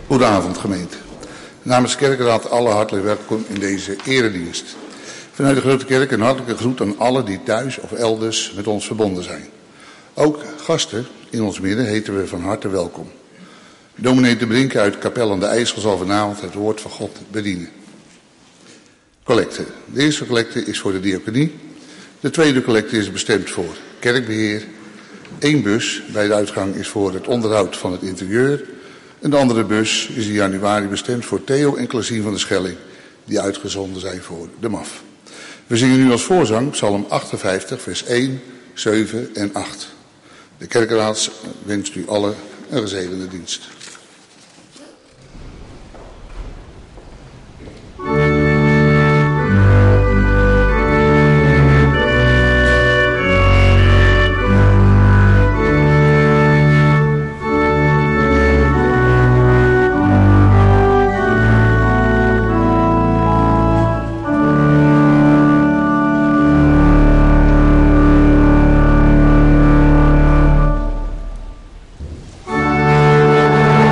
Goedenavond gemeente. Namens Kerkenraad alle hartelijk welkom in deze eredienst. Vanuit de Grote Kerk een hartelijke groet aan allen die thuis of elders met ons verbonden zijn. Ook gasten in ons midden heten we van harte welkom. Dominee de Brink uit Kapel aan de IJssel zal vanavond het woord van God bedienen. Collecte. De eerste collecte is voor de diaconie. De tweede collecte is bestemd voor kerkbeheer. 1 bus bij de uitgang is voor het onderhoud van het interieur. En de andere bus is in januari bestemd voor Theo en Klasien van de Schelling, die uitgezonden zijn voor de MAF. We zingen nu als voorzang Psalm 58, vers 1, 7 en 8. De kerkenraad wenst u allen een gezegende dienst. Amen.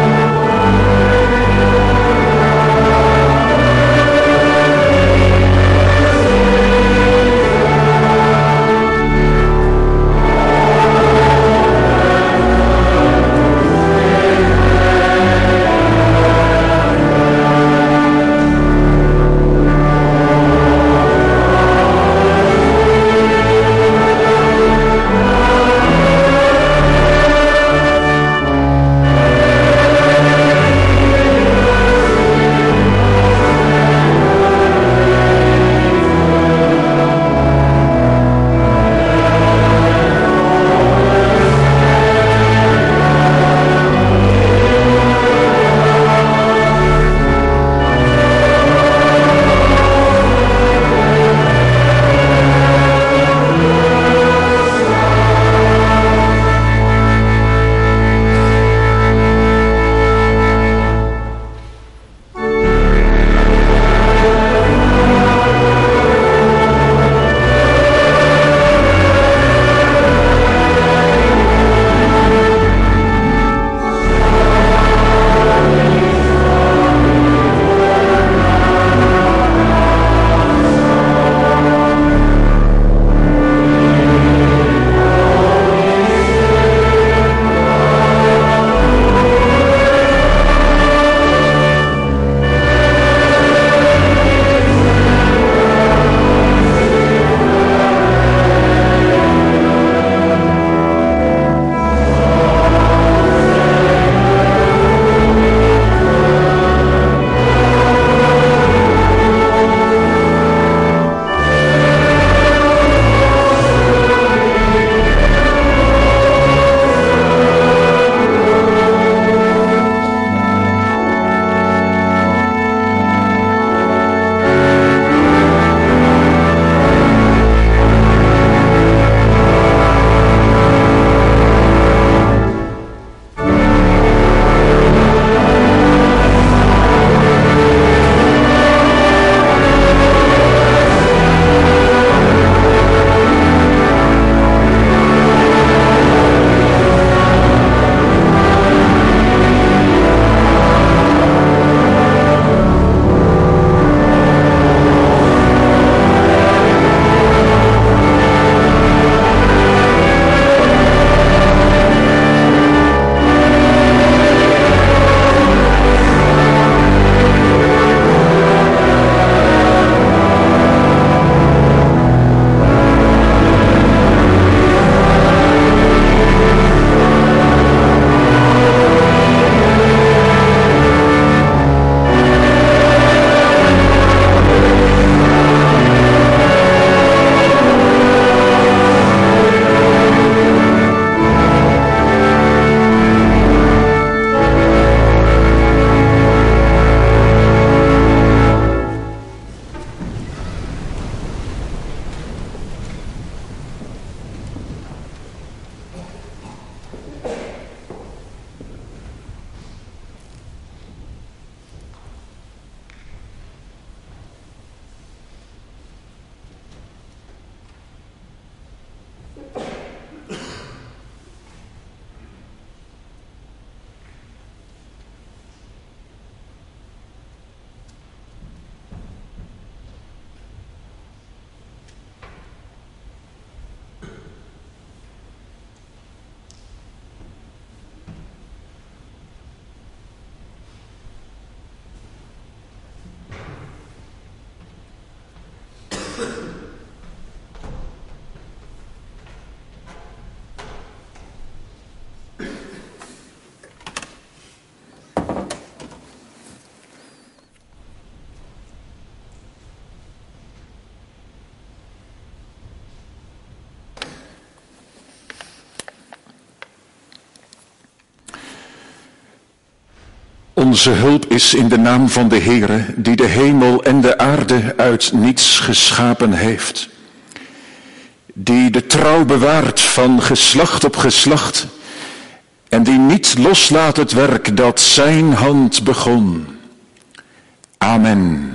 Onze hulp is in de naam van de Heere, die de hemel en de aarde uit niets geschapen heeft. Die de trouw bewaart van geslacht op geslacht en die niet loslaat het werk dat zijn hand begon. Amen.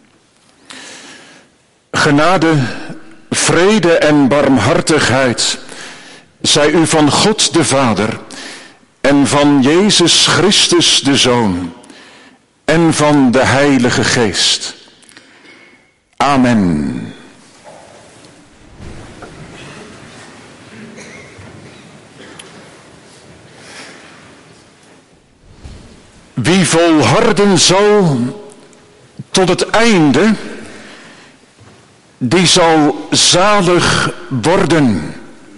Genade, vrede en barmhartigheid zij u van God de Vader en van Jezus Christus de Zoon en van de Heilige Geest. Amen. Wie volharden zal tot het einde, die zal zalig worden.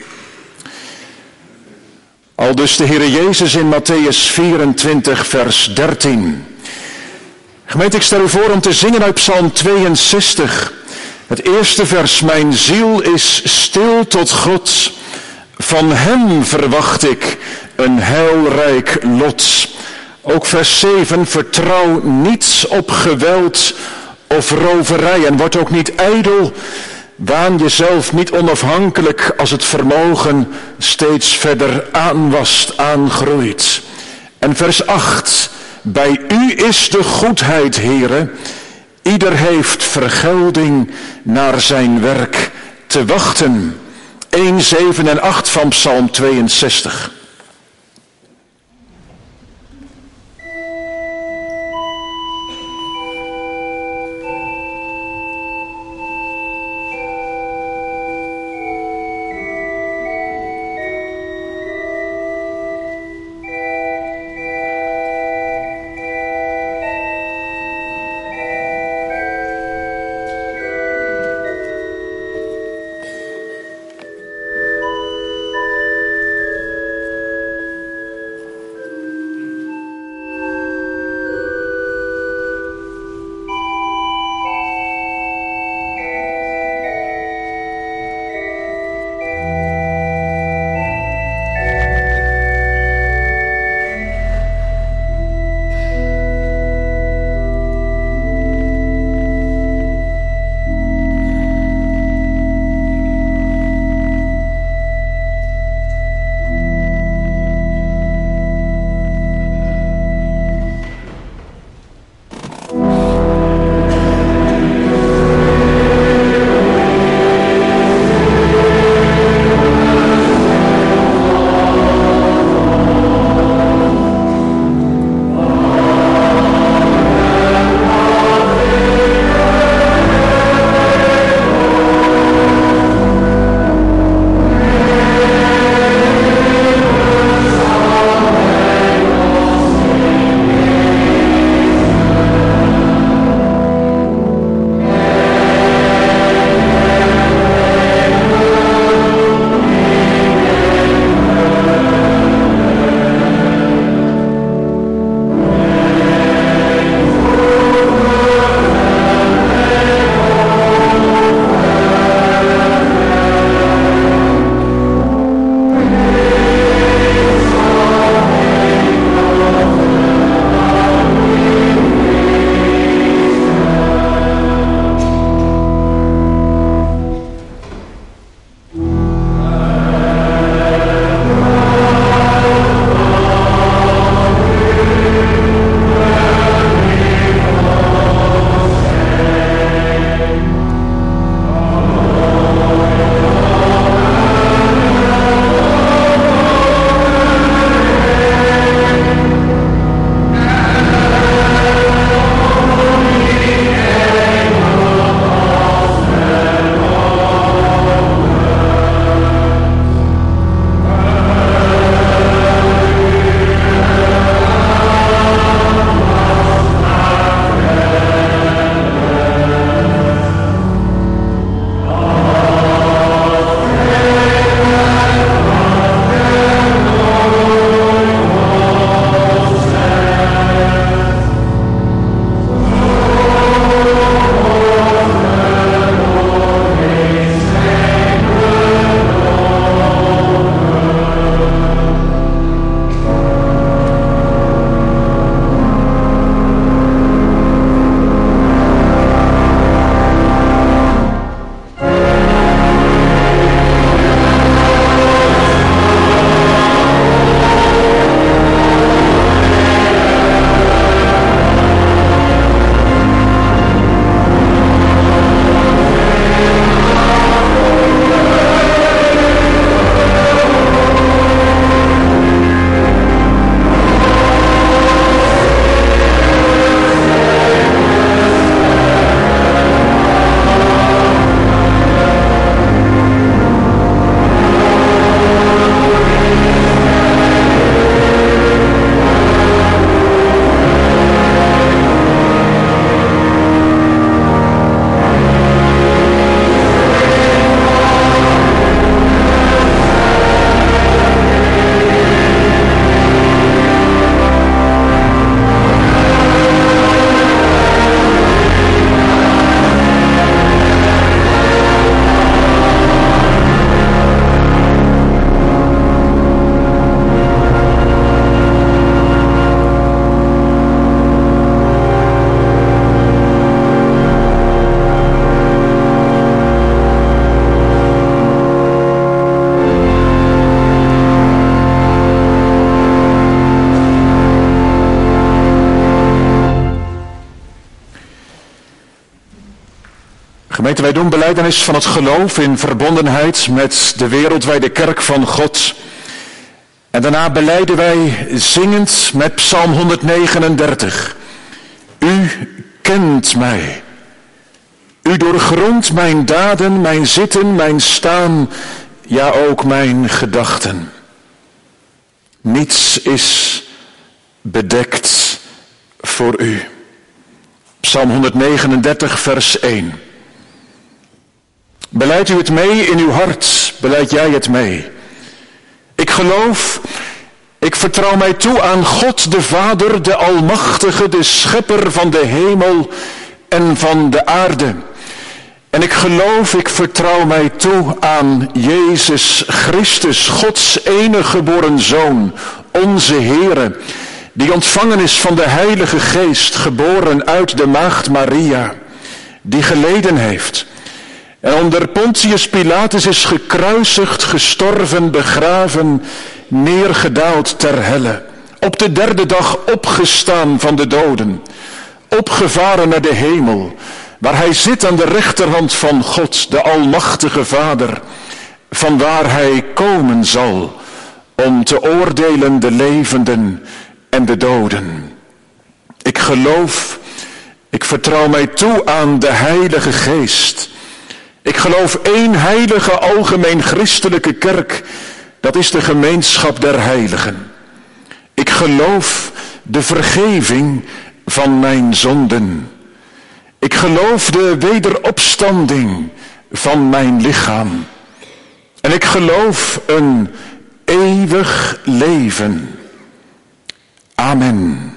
Aldus de Heere Jezus in Mattheüs 24 vers 13. Gemeente, ik stel u voor om te zingen uit Psalm 62. Het eerste vers: mijn ziel is stil tot God, van hem verwacht ik een heilrijk lot. Ook vers 7, vertrouw niet op geweld of roverij en word ook niet ijdel. Waan jezelf niet onafhankelijk als het vermogen steeds verder aanwast, aangroeit. En vers 8, bij u is de goedheid, Heere. Ieder heeft vergelding naar zijn werk te wachten. 1, 7 en 8 van Psalm 62. Gemeente, wij doen belijdenis van het geloof in verbondenheid met de wereldwijde kerk van God. En daarna belijden wij zingend met Psalm 139. U kent mij. U doorgrondt mijn daden, mijn zitten, mijn staan, ja ook mijn gedachten. Niets is bedekt voor u. Psalm 139, vers 1. Belijdt u het mee in uw hart, belijdt jij het mee. Ik geloof, ik vertrouw mij toe aan God de Vader, de Almachtige, de Schepper van de hemel en van de aarde. En ik geloof, ik vertrouw mij toe aan Jezus Christus, Gods enige geboren Zoon, onze Heere, die ontvangen is van de Heilige Geest, geboren uit de Maagd Maria, die geleden heeft en onder Pontius Pilatus is gekruisigd, gestorven, begraven, neergedaald ter helle, op de derde dag opgestaan van de doden, opgevaren naar de hemel, waar hij zit aan de rechterhand van God, de Almachtige Vader, vanwaar hij komen zal om te oordelen de levenden en de doden. Ik geloof, ik vertrouw mij toe aan de Heilige Geest. Ik geloof één heilige algemeen christelijke kerk, dat is de gemeenschap der heiligen. Ik geloof de vergeving van mijn zonden. Ik geloof de wederopstanding van mijn lichaam. En ik geloof een eeuwig leven. Amen.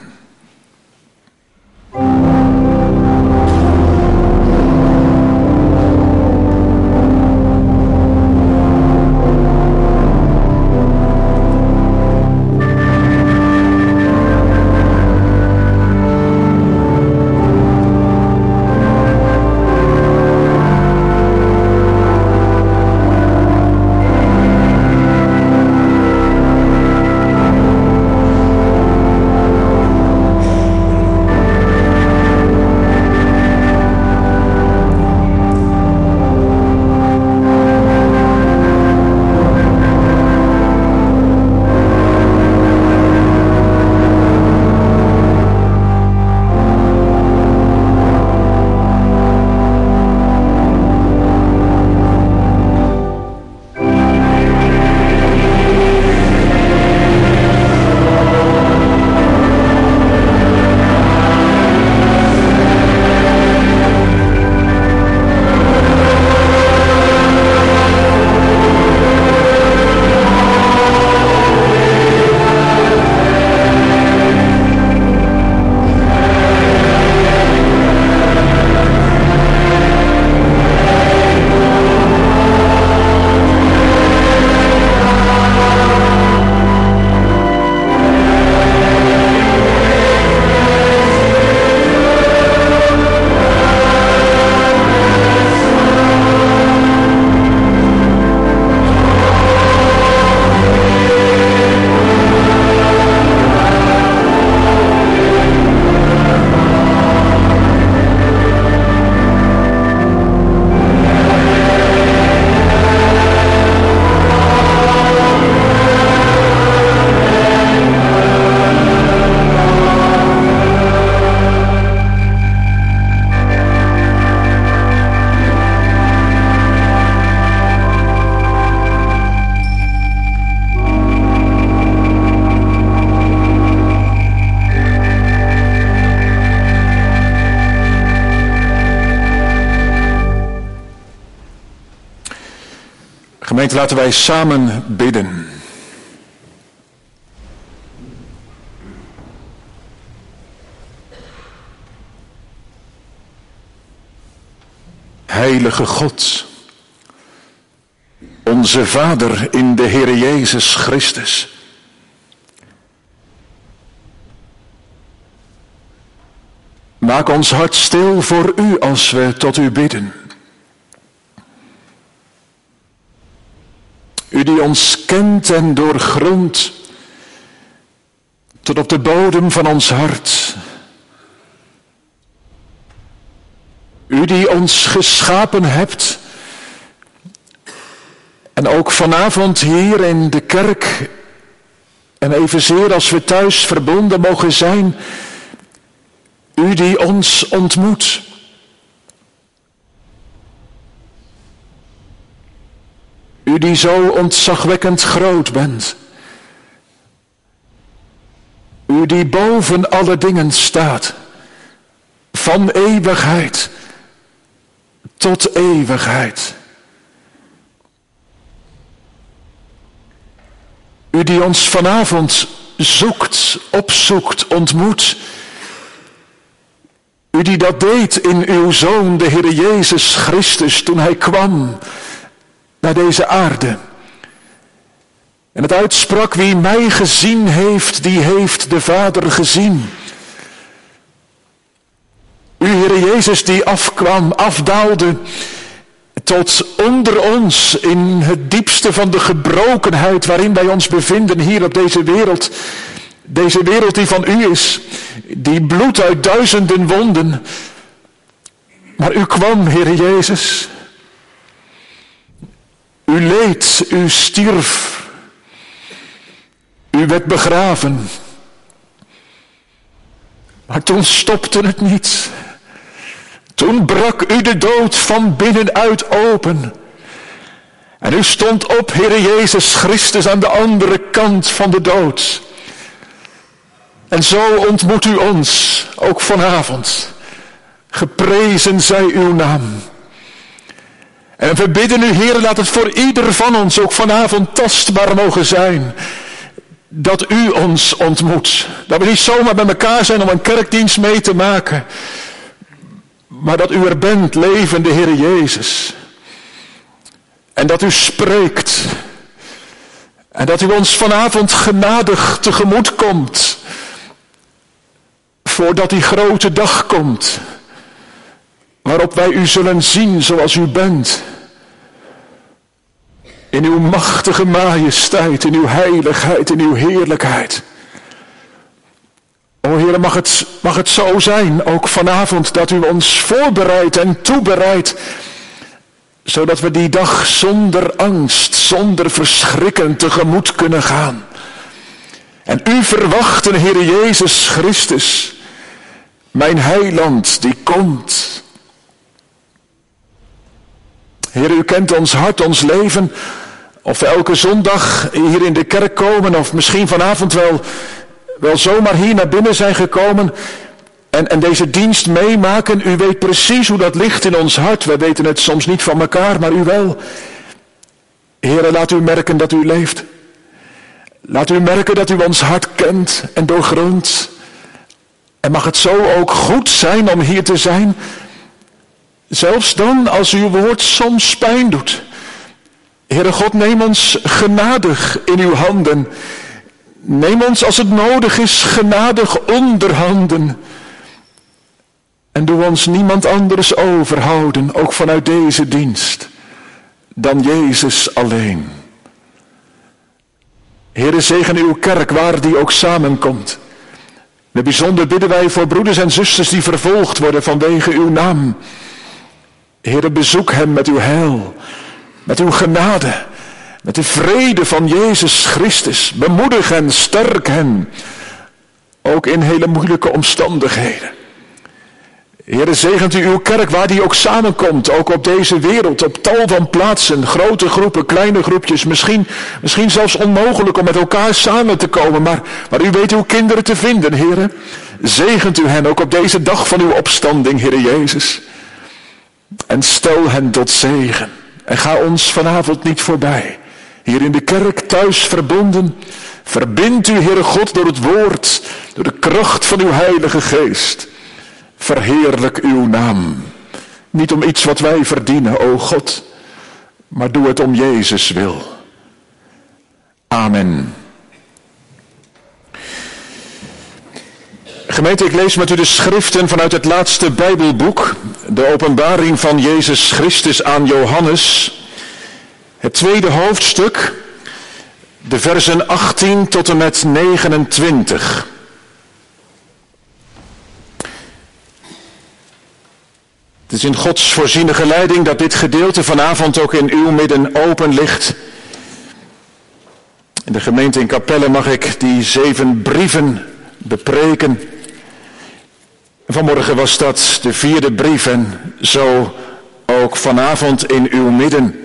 Gemeente, laten wij samen bidden. Heilige God, onze Vader in de Heere Jezus Christus. Maak ons hart stil voor u als we tot u bidden. U die ons kent en doorgrondt tot op de bodem van ons hart. U die ons geschapen hebt. En ook vanavond hier in de kerk. En evenzeer als we thuis verbonden mogen zijn. U die ons ontmoet. U die zo ontzagwekkend groot bent. U die boven alle dingen staat. Van eeuwigheid tot eeuwigheid. U die ons vanavond zoekt, opzoekt, ontmoet. U die dat deed in uw Zoon, de Heer Jezus Christus, toen hij kwam naar deze aarde. En het uitsprak, wie mij gezien heeft, die heeft de Vader gezien. U, Heer Jezus, die afkwam, afdaalde tot onder ons in het diepste van de gebrokenheid waarin wij ons bevinden hier op deze wereld. Deze wereld die van u is, die bloedt uit duizenden wonden. Maar u kwam, Heer Jezus. U leed, u stierf. U werd begraven. Maar toen stopte het niet. Toen brak u de dood van binnenuit open. En u stond op, Heer Jezus Christus, aan de andere kant van de dood. En zo ontmoet u ons, ook vanavond. Geprezen zij uw naam. En we bidden u, Heer, laat het voor ieder van ons ook vanavond tastbaar mogen zijn. Dat u ons ontmoet. Dat we niet zomaar bij elkaar zijn om een kerkdienst mee te maken. Maar dat u er bent, levende Heer Jezus. En dat u spreekt. En dat u ons vanavond genadig tegemoet komt. Voordat die grote dag komt. Waarop wij u zullen zien zoals u bent. In uw machtige majesteit, in uw heiligheid, in uw heerlijkheid. O Heer, mag het zo zijn, ook vanavond, dat u ons voorbereidt en toebereidt. Zodat we die dag zonder angst, zonder verschrikken tegemoet kunnen gaan. En u verwachten, Heer Jezus Christus, mijn heiland die komt. Heer, u kent ons hart, ons leven. Of we elke zondag hier in de kerk komen, of misschien vanavond wel zomaar hier naar binnen zijn gekomen en deze dienst meemaken. U weet precies hoe dat ligt in ons hart. Wij weten het soms niet van elkaar, maar u wel. Heere, laat u merken dat u leeft. Laat u merken dat u ons hart kent en doorgrondt. En mag het zo ook goed zijn om hier te zijn. Zelfs dan als uw woord soms pijn doet. Heere God, neem ons genadig in uw handen. Neem ons als het nodig is genadig onder handen. En doe ons niemand anders overhouden, ook vanuit deze dienst, dan Jezus alleen. Heere, zegen uw kerk waar die ook samenkomt. In het bijzonder bidden wij voor broeders en zusters die vervolgd worden vanwege uw naam. Heere, bezoek hen met uw heil, met uw genade, met de vrede van Jezus Christus. Bemoedig hen, sterk hen, ook in hele moeilijke omstandigheden. Heere, zegent u uw kerk waar die ook samenkomt, ook op deze wereld, op tal van plaatsen, grote groepen, kleine groepjes, misschien zelfs onmogelijk om met elkaar samen te komen, maar u weet uw kinderen te vinden, Heere. Zegent u hen ook op deze dag van uw opstanding, Heere Jezus. En stel hen tot zegen. En ga ons vanavond niet voorbij. Hier in de kerk thuis verbonden. Verbind u, Heere God, door het woord, door de kracht van uw Heilige Geest. Verheerlijk uw naam. Niet om iets wat wij verdienen, o God, maar doe het om Jezus wil. Amen. Gemeente, ik lees met u de schriften vanuit het laatste Bijbelboek, de openbaring van Jezus Christus aan Johannes, het tweede hoofdstuk, de versen 18 tot en met 29. Het is in Gods voorzienige leiding dat dit gedeelte vanavond ook in uw midden open ligt. In de gemeente in Capelle mag ik die 7 brieven bepreken. Vanmorgen was dat de 4e brief en zo ook vanavond in uw midden.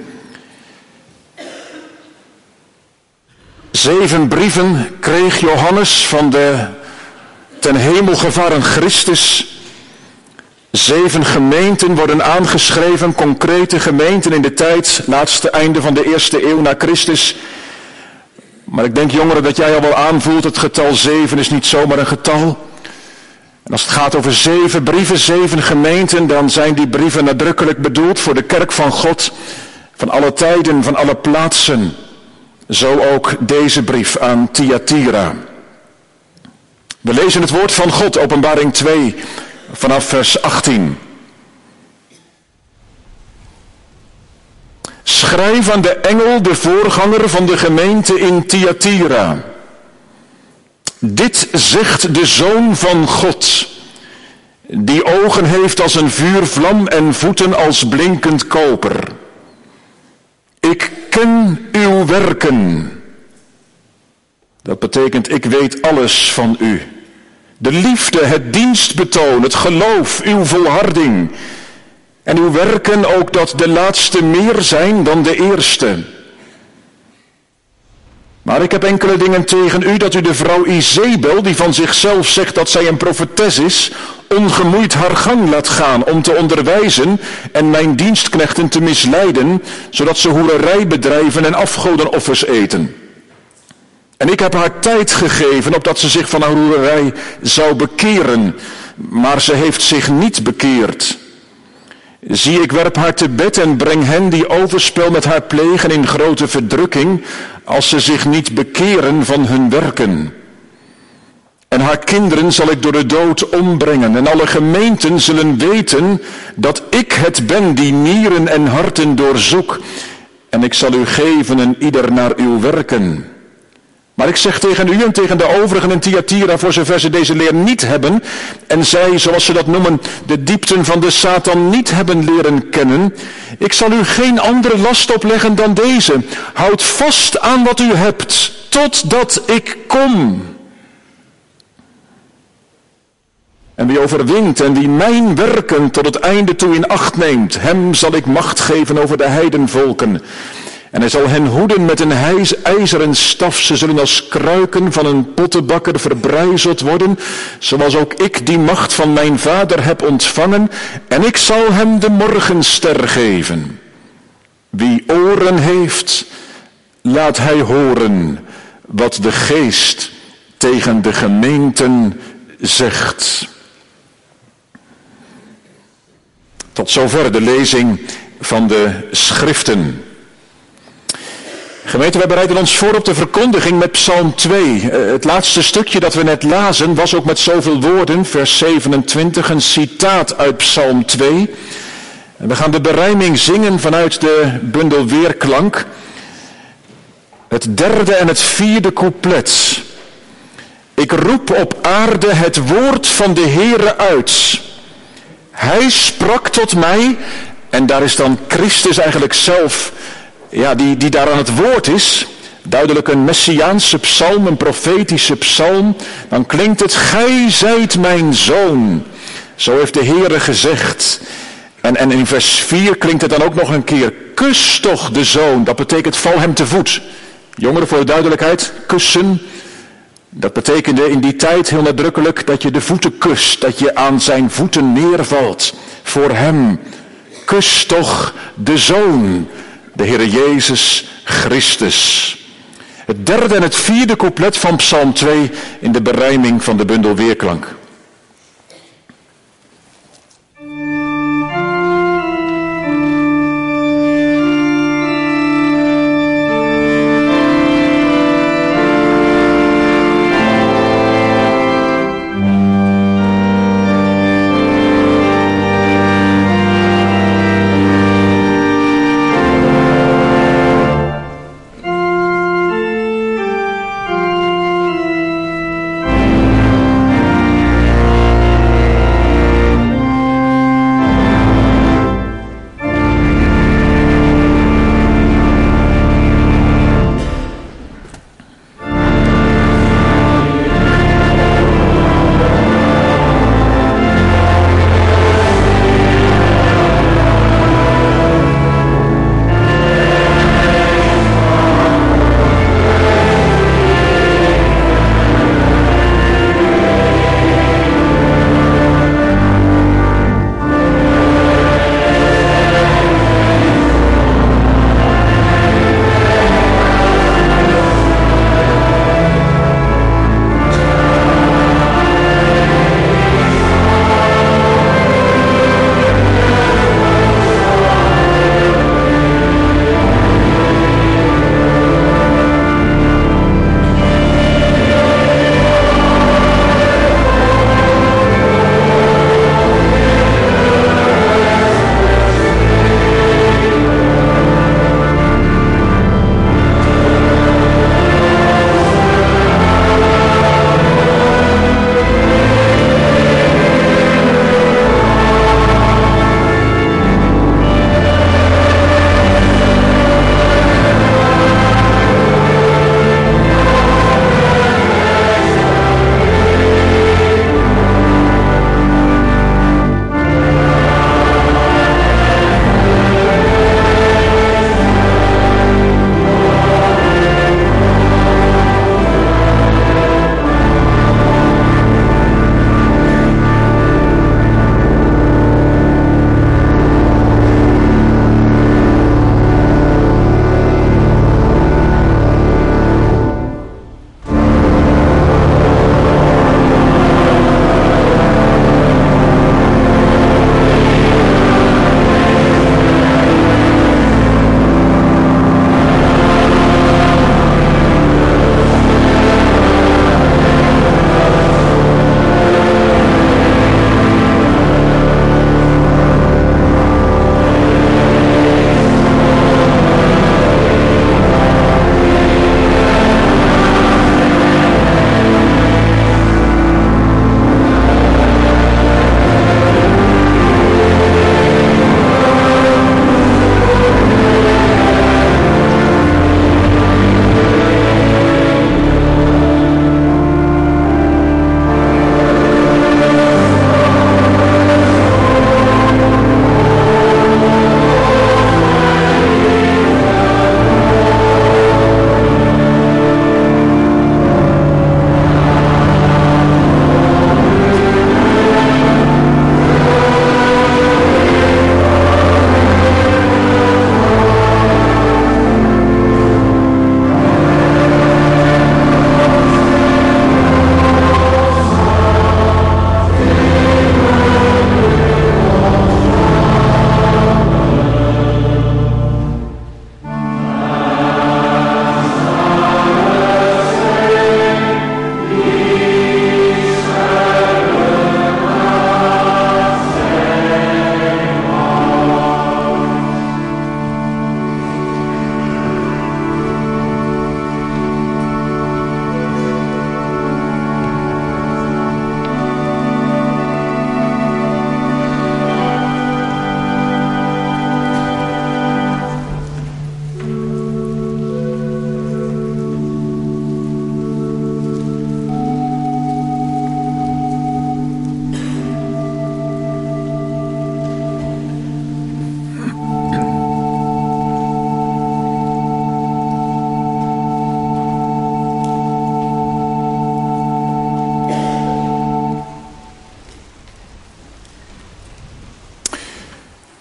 7 brieven kreeg Johannes van de ten hemel gevaren Christus. 7 gemeenten worden aangeschreven, concrete gemeenten in de tijd, laatste einde van de 1e eeuw na Christus. Maar ik denk, jongeren, dat jij al wel aanvoelt, het getal 7 is niet zomaar een getal. En als het gaat over 7 brieven, 7 gemeenten, dan zijn die brieven nadrukkelijk bedoeld voor de kerk van God, van alle tijden, van alle plaatsen. Zo ook deze brief aan Thyatira. We lezen het woord van God, Openbaring 2, vanaf vers 18. Schrijf aan de engel, de voorganger van de gemeente in Thyatira. Dit zegt de Zoon van God, die ogen heeft als een vuurvlam en voeten als blinkend koper. Ik ken uw werken. Dat betekent, ik weet alles van u. De liefde, het dienstbetoon, het geloof, uw volharding. En uw werken ook dat de laatste meer zijn dan de eerste. Maar ik heb enkele dingen tegen u, dat u de vrouw Izebel, die van zichzelf zegt dat zij een profetes is, ongemoeid haar gang laat gaan om te onderwijzen en mijn dienstknechten te misleiden, zodat ze hoererij bedrijven en afgodenoffers eten. En ik heb haar tijd gegeven, opdat ze zich van haar hoererij zou bekeren, maar ze heeft zich niet bekeerd. Zie, ik werp haar te bed en breng hen die overspel met haar plegen in grote verdrukking, als ze zich niet bekeren van hun werken. En haar kinderen zal ik door de dood ombrengen, en alle gemeenten zullen weten dat ik het ben die nieren en harten doorzoek, en ik zal u geven en ieder naar uw werken. Maar ik zeg tegen u en tegen de overigen in Thyatira, voor zover ze deze leer niet hebben, en zij, zoals ze dat noemen, de diepten van de Satan niet hebben leren kennen, ik zal u geen andere last opleggen dan deze. Houd vast aan wat u hebt, totdat ik kom. En wie overwint en wie mijn werken tot het einde toe in acht neemt, hem zal ik macht geven over de heidenvolken. En hij zal hen hoeden met een ijzeren staf. Ze zullen als kruiken van een pottenbakker verbrijzeld worden, zoals ook ik die macht van mijn vader heb ontvangen. En ik zal hem de morgenster geven. Wie oren heeft, laat hij horen wat de Geest tegen de gemeenten zegt. Tot zover de lezing van de schriften. Gemeente, wij bereiden ons voor op de verkondiging met Psalm 2. Het laatste stukje dat we net lazen was ook met zoveel woorden, vers 27, een citaat uit Psalm 2. En we gaan de berijming zingen vanuit de bundel Weerklank. Het 3e en het 4e couplet. Ik roep op aarde het woord van de Heere uit. Hij sprak tot mij, en daar is dan Christus eigenlijk zelf, die daar aan het woord is, duidelijk een messiaanse psalm, een profetische psalm, dan klinkt het, gij zijt mijn zoon. Zo heeft de Heere gezegd. En in vers 4 klinkt het dan ook nog een keer, kus toch de zoon. Dat betekent, val hem te voet. Jongeren, voor de duidelijkheid, kussen, dat betekende in die tijd heel nadrukkelijk dat je de voeten kust, dat je aan zijn voeten neervalt. Voor hem, kus toch de zoon, de Heere Jezus Christus. Het 3e en het 4e couplet van Psalm 2 in de berijming van de bundel Weerklank.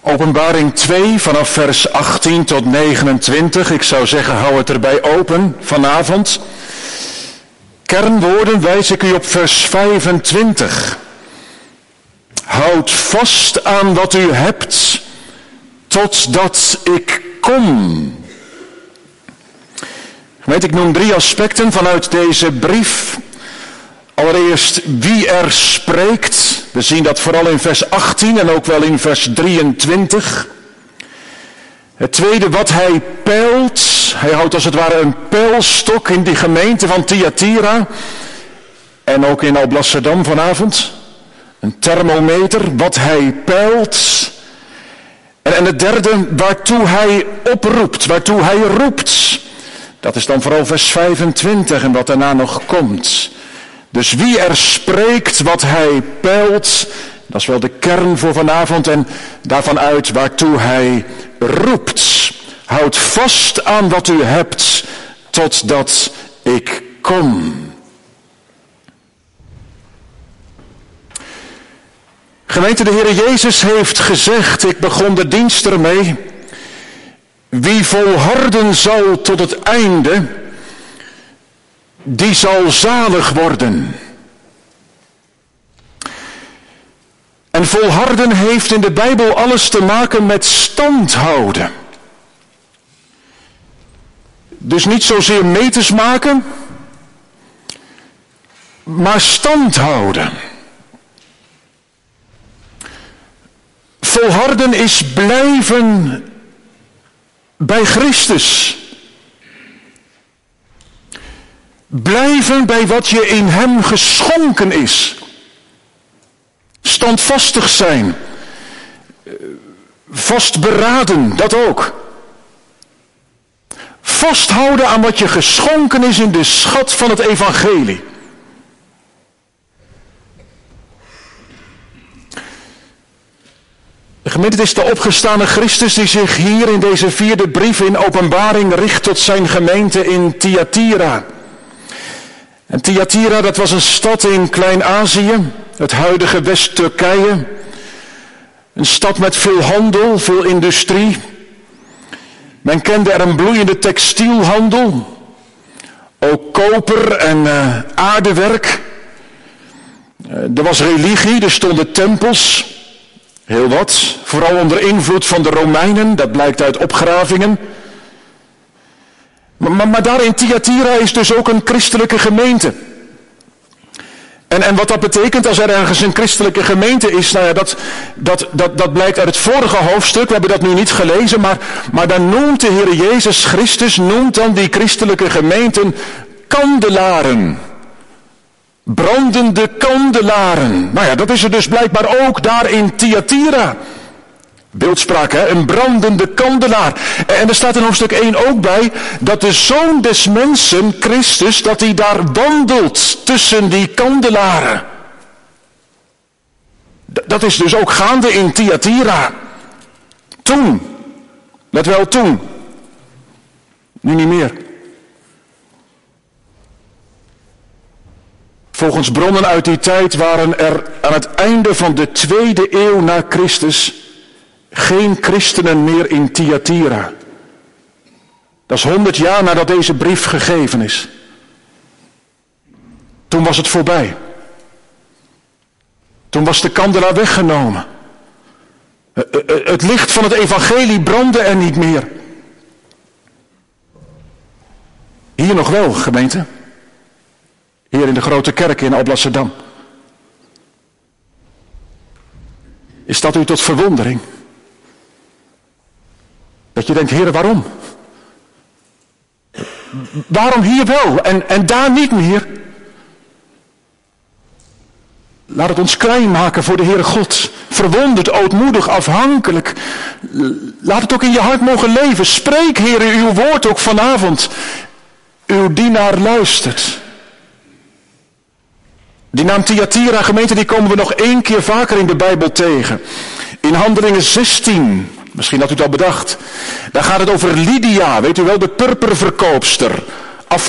Openbaring 2 vanaf vers 18 tot 29. Ik zou zeggen, hou het erbij open vanavond. Kernwoorden wijs ik u op vers 25. Houd vast aan wat u hebt, totdat ik kom. Weet, ik noem 3 aspecten vanuit deze brief. Allereerst wie er spreekt. We zien dat vooral in vers 18 en ook wel in vers 23. Het tweede, wat hij peilt. Hij houdt als het ware een peilstok in die gemeente van Thyatira. En ook in Alblasserdam vanavond. Een thermometer, wat hij peilt. En het derde, waartoe hij oproept, waartoe hij roept. Dat is dan vooral vers 25 en wat daarna nog komt. Dus wie er spreekt, wat hij peilt, dat is wel de kern voor vanavond en daarvan uit waartoe hij roept. Houd vast aan wat u hebt, totdat ik kom. Gemeente, de Heer Jezus heeft gezegd, ik begon de dienst ermee, wie volharden zal tot het einde, die zal zalig worden. En volharden heeft in de Bijbel alles te maken met stand houden. Dus niet zozeer meters maken, maar stand houden. Volharden is blijven bij Christus. Blijven bij wat je in hem geschonken is. Standvastig zijn. Vastberaden, dat ook. Vasthouden aan wat je geschonken is in de schat van het evangelie. De gemeente, het is de opgestane Christus die zich hier in deze 4e brief in Openbaring richt tot zijn gemeente in Thyatira. En Thyatira, dat was een stad in Klein-Azië, het huidige West-Turkije. Een stad met veel handel, veel industrie. Men kende er een bloeiende textielhandel. Ook koper en aardewerk. Er was religie, er stonden tempels. Heel wat, vooral onder invloed van de Romeinen, dat blijkt uit opgravingen. Maar daar in Thyatira is dus ook een christelijke gemeente. En wat dat betekent als er ergens een christelijke gemeente is, nou ja, dat blijkt uit het vorige hoofdstuk, we hebben dat nu niet gelezen, maar dan noemt de Heer Jezus Christus, noemt dan die christelijke gemeenten kandelaren. Brandende kandelaren. Nou ja, dat is er dus blijkbaar ook daar in Thyatira. Beeldspraak, hè? Een brandende kandelaar. En er staat in hoofdstuk 1 ook bij dat de Zoon des Mensen, Christus, dat hij daar wandelt tussen die kandelaren. Dat is dus ook gaande in Thyatira. Toen. Let wel, toen. Nu niet meer. Volgens bronnen uit die tijd waren er aan het einde van de 2e eeuw na Christus geen christenen meer in Thyatira. Dat is 100 jaar nadat deze brief gegeven is. Toen was het voorbij. Toen was de kandelaar weggenomen. Het licht van het evangelie brandde er niet meer. Hier nog wel, gemeente. Hier in de grote kerk in Alblasserdam. Is dat u tot verwondering? Dat je denkt, Heer, waarom? Waarom hier wel en daar niet meer? Laat het ons klein maken voor de Heere God. Verwonderd, ootmoedig, afhankelijk. Laat het ook in je hart mogen leven. Spreek, Heer, uw woord ook vanavond. Uw dienaar luistert. Die naam Thyatira, gemeente, die komen we nog 1 keer vaker in de Bijbel tegen. In Handelingen 16, misschien had u het al bedacht. Daar gaat het over Lydia, weet u wel, de purperverkoopster.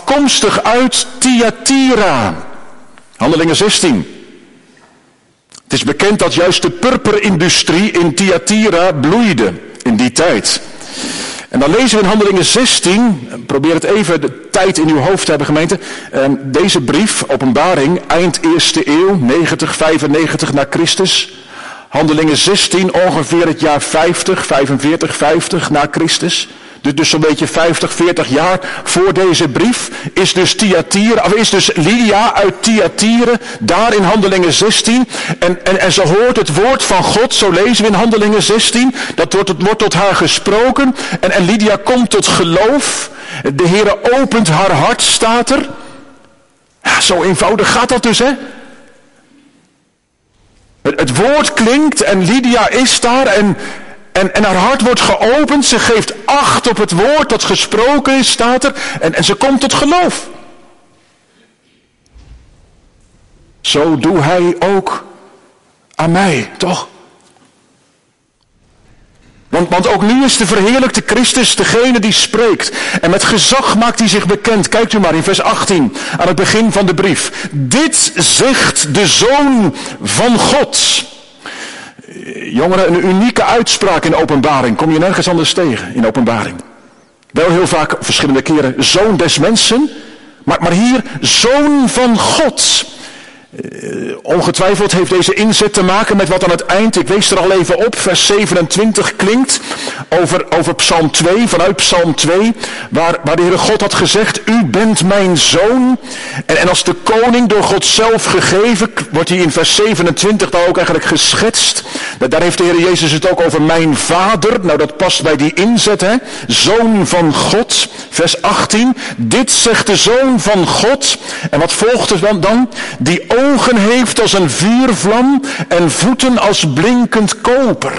Afkomstig uit Thyatira. Handelingen 16. Het is bekend dat juist de purperindustrie in Thyatira bloeide in die tijd. En dan lezen we in Handelingen 16, probeer het even de tijd in uw hoofd te hebben gemeente. Deze brief, Openbaring, eind 1e eeuw, 90, 95 na Christus. Handelingen 16, ongeveer het jaar 50, 45, 50 na Christus. Dus zo'n beetje 50, 40 jaar voor deze brief is dus Lydia uit Thyatira daar in Handelingen 16. En ze hoort het woord van God, zo lezen we in Handelingen 16. Dat wordt tot haar gesproken. En Lydia komt tot geloof. De Heere opent haar hart, staat er. Ja, zo eenvoudig gaat dat dus, hè. Het woord klinkt en Lydia is daar en haar hart wordt geopend. Ze geeft acht op het woord dat gesproken is, staat er. En ze komt tot geloof. Zo doe hij ook aan mij, toch? Want ook nu is de verheerlijkte Christus degene die spreekt. En met gezag maakt hij zich bekend. Kijkt u maar in vers 18 aan het begin van de brief. Dit zegt de Zoon van God. Jongeren, een unieke uitspraak in Openbaring. Kom je nergens anders tegen in Openbaring. Wel heel vaak, verschillende keren, Zoon des mensen. Maar hier, Zoon van God. Ongetwijfeld heeft deze inzet te maken met wat aan het eind, ik wees er al even op, vers 27 klinkt over Psalm 2, vanuit Psalm 2, waar de Heere God had gezegd, u bent mijn zoon. En als de koning door God zelf gegeven, wordt hij in vers 27 dan ook eigenlijk geschetst. Daar heeft de Heer Jezus het ook over mijn vader. Nou, dat past bij die inzet, hè. Zoon van God, vers 18. Dit zegt de Zoon van God. En wat volgt er dan? Die ogen heeft als een vuurvlam en voeten als blinkend koper.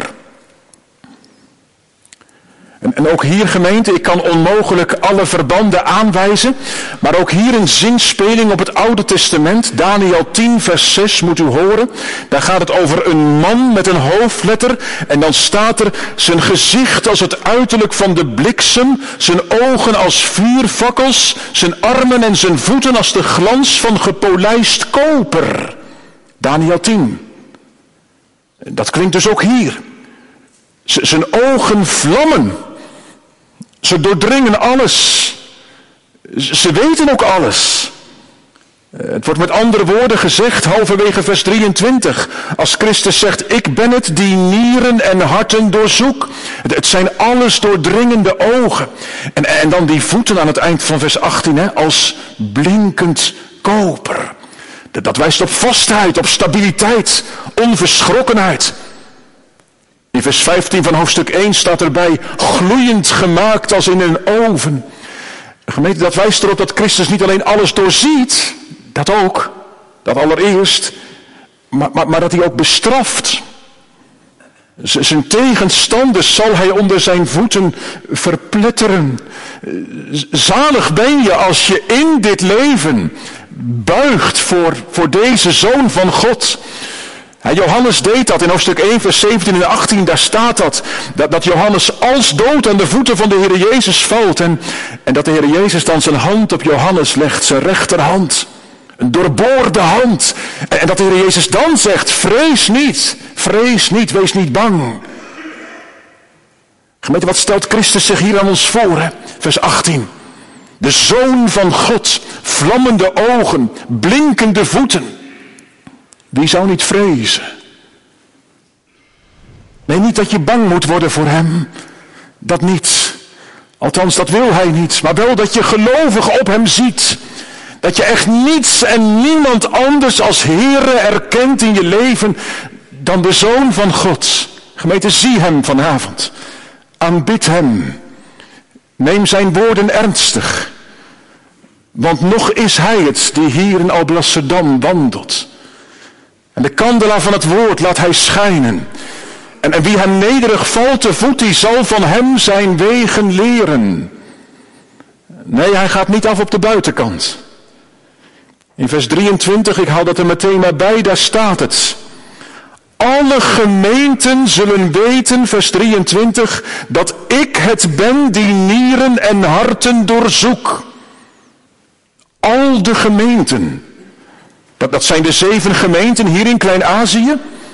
En ook hier, gemeente, ik kan onmogelijk alle verbanden aanwijzen, maar ook hier een zinspeling op het Oude Testament, Daniel 10 vers 6 moet u horen. Daar gaat het over een man met een hoofdletter en dan staat er zijn gezicht als het uiterlijk van de bliksem, zijn ogen als vuurfakkels, zijn armen en zijn voeten als de glans van gepolijst koper. Daniel 10. Dat klinkt dus ook hier. Zijn ogen vlammen. Ze doordringen alles. Ze weten ook alles. Het wordt met andere woorden gezegd, halverwege vers 23. Als Christus zegt, ik ben het die nieren en harten doorzoek. Het zijn alles doordringende ogen. En dan die voeten aan het eind van vers 18, hè, als blinkend koper. Dat wijst op vastheid, op stabiliteit, onverschrokkenheid. In vers 15 van hoofdstuk 1 staat erbij, gloeiend gemaakt als in een oven. Gemeente, dat wijst erop dat Christus niet alleen alles doorziet, dat ook, dat allereerst, maar dat hij ook bestraft. Zijn tegenstanders zal hij onder zijn voeten verpletteren. Zalig ben je als je in dit leven buigt voor deze Zoon van God. Johannes deed dat in hoofdstuk 1 vers 17 en 18, daar staat dat Johannes als dood aan de voeten van de Heer Jezus valt en dat de Heer Jezus dan zijn hand op Johannes legt, zijn rechterhand, een doorboorde hand, en dat de Heer Jezus dan zegt, vrees niet, wees niet bang. Gemeente, wat stelt Christus zich hier aan ons voor, hè? Vers 18. De Zoon van God, vlammende ogen, blinkende voeten. Wie zou niet vrezen? Nee, niet dat je bang moet worden voor hem. Dat niet. Althans, dat wil hij niet. Maar wel dat je gelovig op hem ziet. Dat je echt niets en niemand anders als Heere erkent in je leven dan de Zoon van God. Gemeente, zie hem vanavond. Aanbid hem. Neem zijn woorden ernstig. Want nog is hij het die hier in Alblasserdam wandelt. En de kandelaar van het woord laat hij schijnen. En wie hem nederig valt te voet, die zal van hem zijn wegen leren. Nee, hij gaat niet af op de buitenkant. In vers 23, ik haal dat er meteen maar bij, daar staat het. Alle gemeenten zullen weten, vers 23, dat ik het ben die nieren en harten doorzoek. Al de gemeenten. Dat zijn de 7 gemeenten hier in Klein-Azië.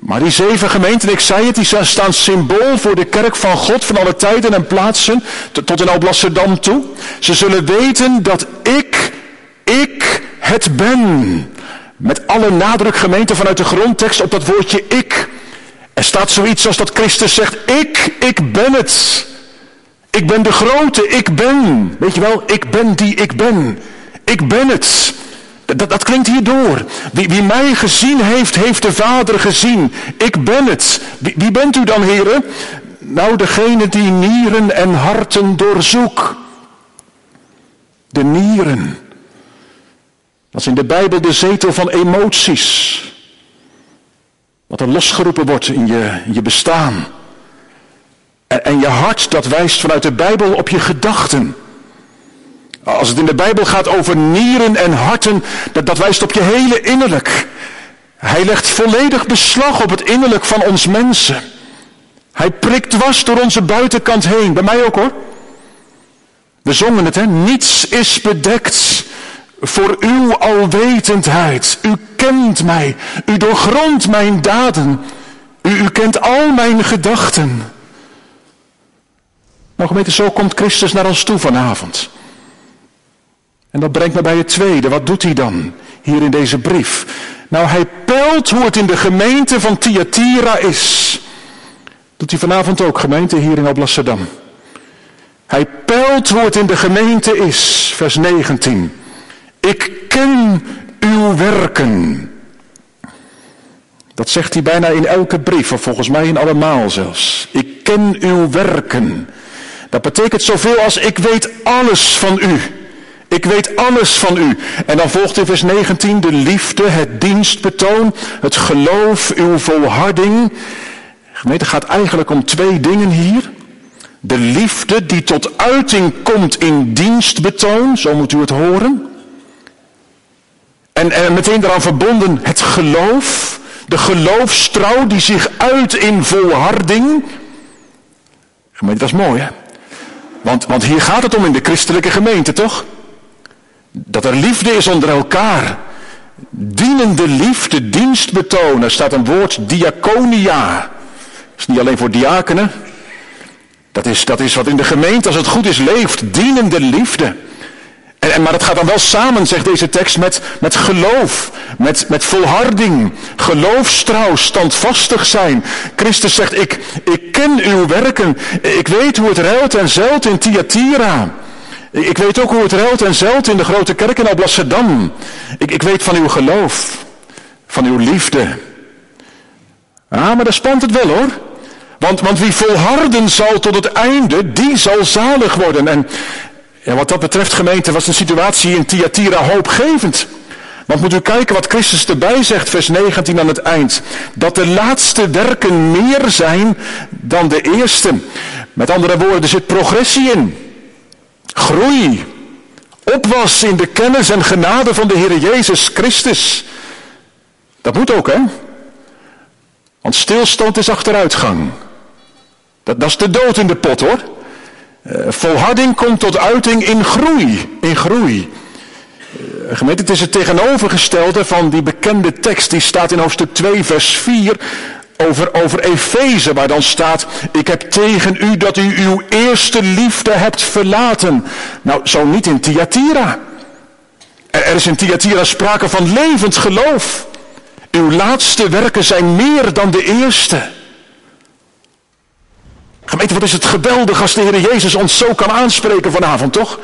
Maar die 7 gemeenten, ik zei het, die staan symbool voor de kerk van God van alle tijden en plaatsen, tot in Alblasserdam toe. Ze zullen weten dat ik het ben. Met alle nadruk, gemeente, vanuit de grondtekst op dat woordje ik. Er staat zoiets als dat Christus zegt, ik ben het. Ik ben de grote, ik ben. Weet je wel, ik ben die ik ben. Ik ben het. Dat klinkt hier door. Wie mij gezien heeft, heeft de Vader gezien. Ik ben het. Wie bent u dan, heren? Nou, degene die nieren en harten doorzoekt. De nieren. Dat is in de Bijbel de zetel van emoties. Wat er losgeroepen wordt in je bestaan. En je hart, dat wijst vanuit de Bijbel op je gedachten. Als het in de Bijbel gaat over nieren en harten, dat wijst op je hele innerlijk. Hij legt volledig beslag op het innerlijk van ons mensen. Hij prikt dwars door onze buitenkant heen. Bij mij ook hoor. We zongen het, hè. Niets is bedekt voor uw alwetendheid. U kent mij. U doorgrondt mijn daden. U kent al mijn gedachten. Nou gemeente, zo komt Christus naar ons toe vanavond. En dat brengt me bij het tweede. Wat doet hij dan hier in deze brief? Nou, hij peilt hoe het in de gemeente van Thyatira is. Doet hij vanavond ook, gemeente, hier in Alblasserdam. Hij peilt hoe het in de gemeente is. Vers 19. Ik ken uw werken. Dat zegt hij bijna in elke brief, of volgens mij in allemaal zelfs. Ik ken uw werken. Dat betekent zoveel als ik weet alles van u. Ik weet alles van u. En dan volgt in vers 19 de liefde, het dienstbetoon, het geloof, uw volharding. Gemeente, het gaat eigenlijk om 2 dingen hier. De liefde die tot uiting komt in dienstbetoon, zo moet u het horen. En meteen daaraan verbonden het geloof, de geloofstrouw die zich uit in volharding. Gemeente, dat is mooi hè. Want hier gaat het om in de christelijke gemeente, toch? Dat er liefde is onder elkaar. Dienende liefde, dienstbetoon. Er staat een woord diaconia. Dat is niet alleen voor diakenen. Dat is wat in de gemeente, als het goed is, leeft. Dienende liefde. Maar het gaat dan wel samen, zegt deze tekst, met geloof. Met volharding. Geloofstrouw, standvastig zijn. Christus zegt, ik ken uw werken. Ik weet hoe het ruilt en zeilt in Thyatira. Ik weet ook hoe het ruilt en zeilt in de grote kerk in Alblasserdam. Ik weet van uw geloof. Van uw liefde. Maar daar spant het wel hoor. Want wie volharden zal tot het einde, die zal zalig worden. En wat dat betreft, gemeente, was de situatie in Thyatira hoopgevend. Want moet u kijken wat Christus erbij zegt, vers 19 aan het eind. Dat de laatste werken meer zijn dan de eerste. Met andere woorden, er zit progressie in. Groei. Opwas in de kennis en genade van de Heer Jezus Christus. Dat moet ook, hè? Want stilstand is achteruitgang. Dat is de dood in de pot, hoor. Volharding komt tot uiting in groei. In groei. Gemeente, het is het tegenovergestelde van die bekende tekst. Die staat in hoofdstuk 2 vers 4 over Efeze. Waar dan staat, ik heb tegen u dat u uw eerste liefde hebt verlaten. Nou, zo niet in Thyatira. Er is in Thyatira sprake van levend geloof. Uw laatste werken zijn meer dan de eerste. Gemeente, wat is het geweldig als de Heer Jezus ons zo kan aanspreken vanavond, toch?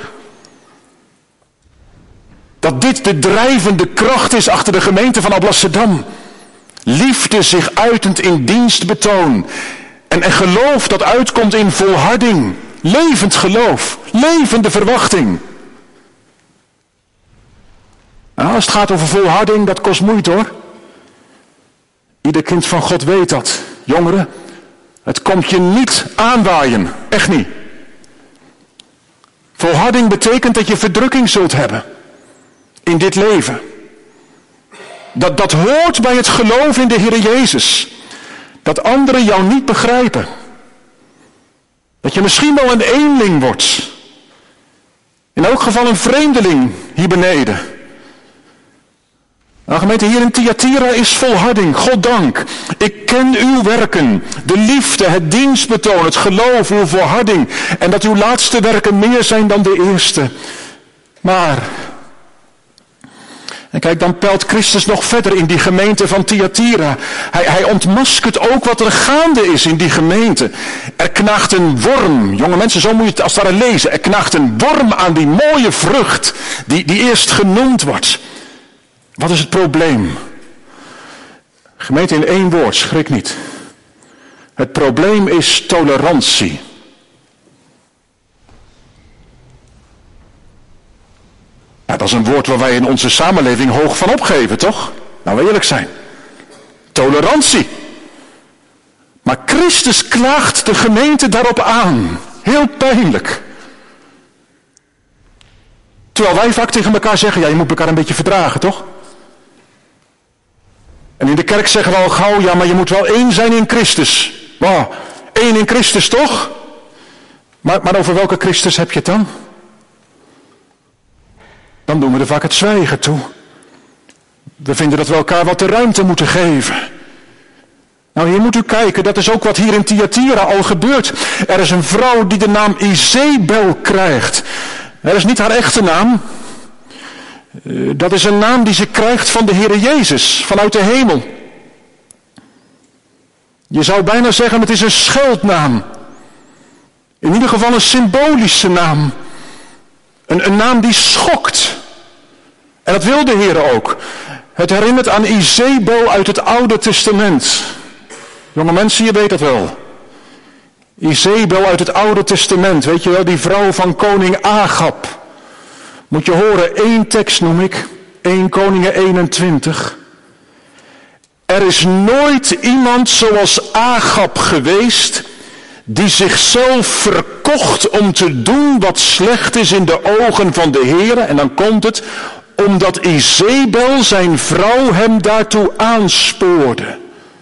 Dat dit de drijvende kracht is achter de gemeente van Alblasserdam. Liefde zich uitend in dienstbetoon. En geloof dat uitkomt in volharding. Levend geloof. Levende verwachting. Nou, als het gaat over volharding, dat kost moeite hoor. Ieder kind van God weet dat. Jongeren, het komt je niet aanwaaien. Echt niet. Volharding betekent dat je verdrukking zult hebben. In dit leven. Dat hoort bij het geloof in de Heer Jezus. Dat anderen jou niet begrijpen. Dat je misschien wel een eenling wordt. In elk geval een vreemdeling hier beneden. Nou gemeente, hier in Thyatira is volharding, Goddank. Ik ken uw werken, de liefde, het dienstbetoon, het geloof, uw volharding. En dat uw laatste werken meer zijn dan de eerste. Maar, en kijk, dan peilt Christus nog verder in die gemeente van Thyatira. Hij ontmaskert ook wat er gaande is in die gemeente. Er knaagt een worm, jonge mensen, zo moet je het als het ware lezen. Er knaagt een worm aan die mooie vrucht die eerst genoemd wordt. Wat is het probleem? Gemeente, in 1 woord, schrik niet. Het probleem is tolerantie. Nou, dat is een woord waar wij in onze samenleving hoog van opgeven, toch? Nou, we eerlijk zijn. Tolerantie. Maar Christus klaagt de gemeente daarop aan. Heel pijnlijk. Terwijl wij vaak tegen elkaar zeggen, ja, je moet elkaar een beetje verdragen, toch? En in de kerk zeggen we al gauw, ja, maar je moet wel één zijn in Christus. Nou, één in Christus, toch? Maar over welke Christus heb je het dan? Dan doen we er vaak het zwijgen toe. We vinden dat we elkaar wat de ruimte moeten geven. Nou, hier moet u kijken, dat is ook wat hier in Thyatira al gebeurt. Er is een vrouw die de naam Izebel krijgt. Dat is niet haar echte naam. Dat is een naam die ze krijgt van de Heere Jezus, vanuit de hemel. Je zou bijna zeggen, het is een scheldnaam. In ieder geval een symbolische naam. Een naam die schokt. En dat wil de Heer ook. Het herinnert aan Izebel uit het Oude Testament. Jonge mensen, je weet dat wel. Izebel uit het Oude Testament, weet je wel, die vrouw van koning Agab. Moet je horen, 1 tekst noem ik, 1 Koningen 21. Er is nooit iemand zoals Agab geweest, die zichzelf verkocht om te doen wat slecht is in de ogen van de Heere. En dan komt het, omdat Izebel zijn vrouw hem daartoe aanspoorde.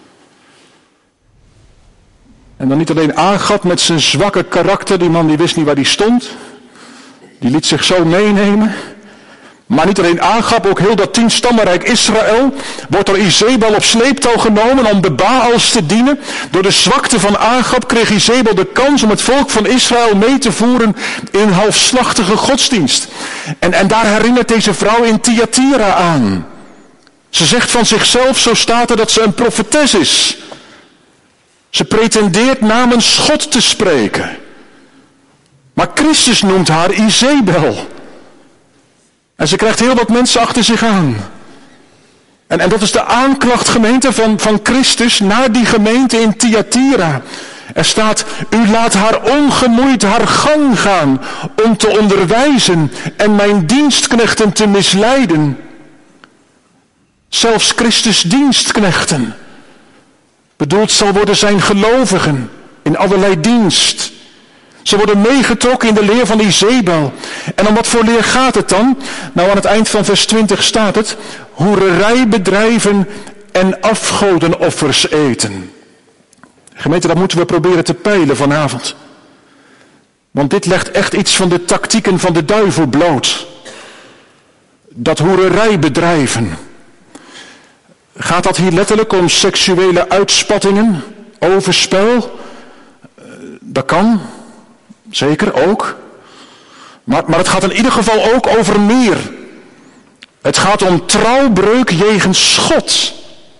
En dan niet alleen Agab met zijn zwakke karakter, die man die wist niet waar die stond. Die liet zich zo meenemen. Maar niet alleen Agab, ook heel dat 10-stammenrijk Israël wordt door Izebel op sleeptouw genomen om de Baals te dienen. Door de zwakte van Agab kreeg Izebel de kans om het volk van Israël mee te voeren in halfslachtige godsdienst. En daar herinnert deze vrouw in Thyatira aan. Ze zegt van zichzelf, zo staat er, dat ze een profetes is. Ze pretendeert namens God te spreken. Maar Christus noemt haar Izebel. En ze krijgt heel wat mensen achter zich aan. En dat is de aanklacht, gemeente, van Christus naar die gemeente in Thyatira. Er staat, u laat haar ongemoeid haar gang gaan om te onderwijzen en mijn dienstknechten te misleiden. Zelfs Christus dienstknechten. Bedoeld zal worden zijn gelovigen in allerlei dienst. Ze worden meegetrokken in de leer van Izebel. En om wat voor leer gaat het dan? Nou, aan het eind van vers 20 staat het, hoererij bedrijven en afgodenoffers eten. Gemeente, dat moeten we proberen te peilen vanavond. Want dit legt echt iets van de tactieken van de duivel bloot. Dat hoererij bedrijven. Gaat dat hier letterlijk om seksuele uitspattingen, overspel? Dat kan, zeker ook. Maar het gaat in ieder geval ook over meer. Het gaat om trouwbreuk jegens God.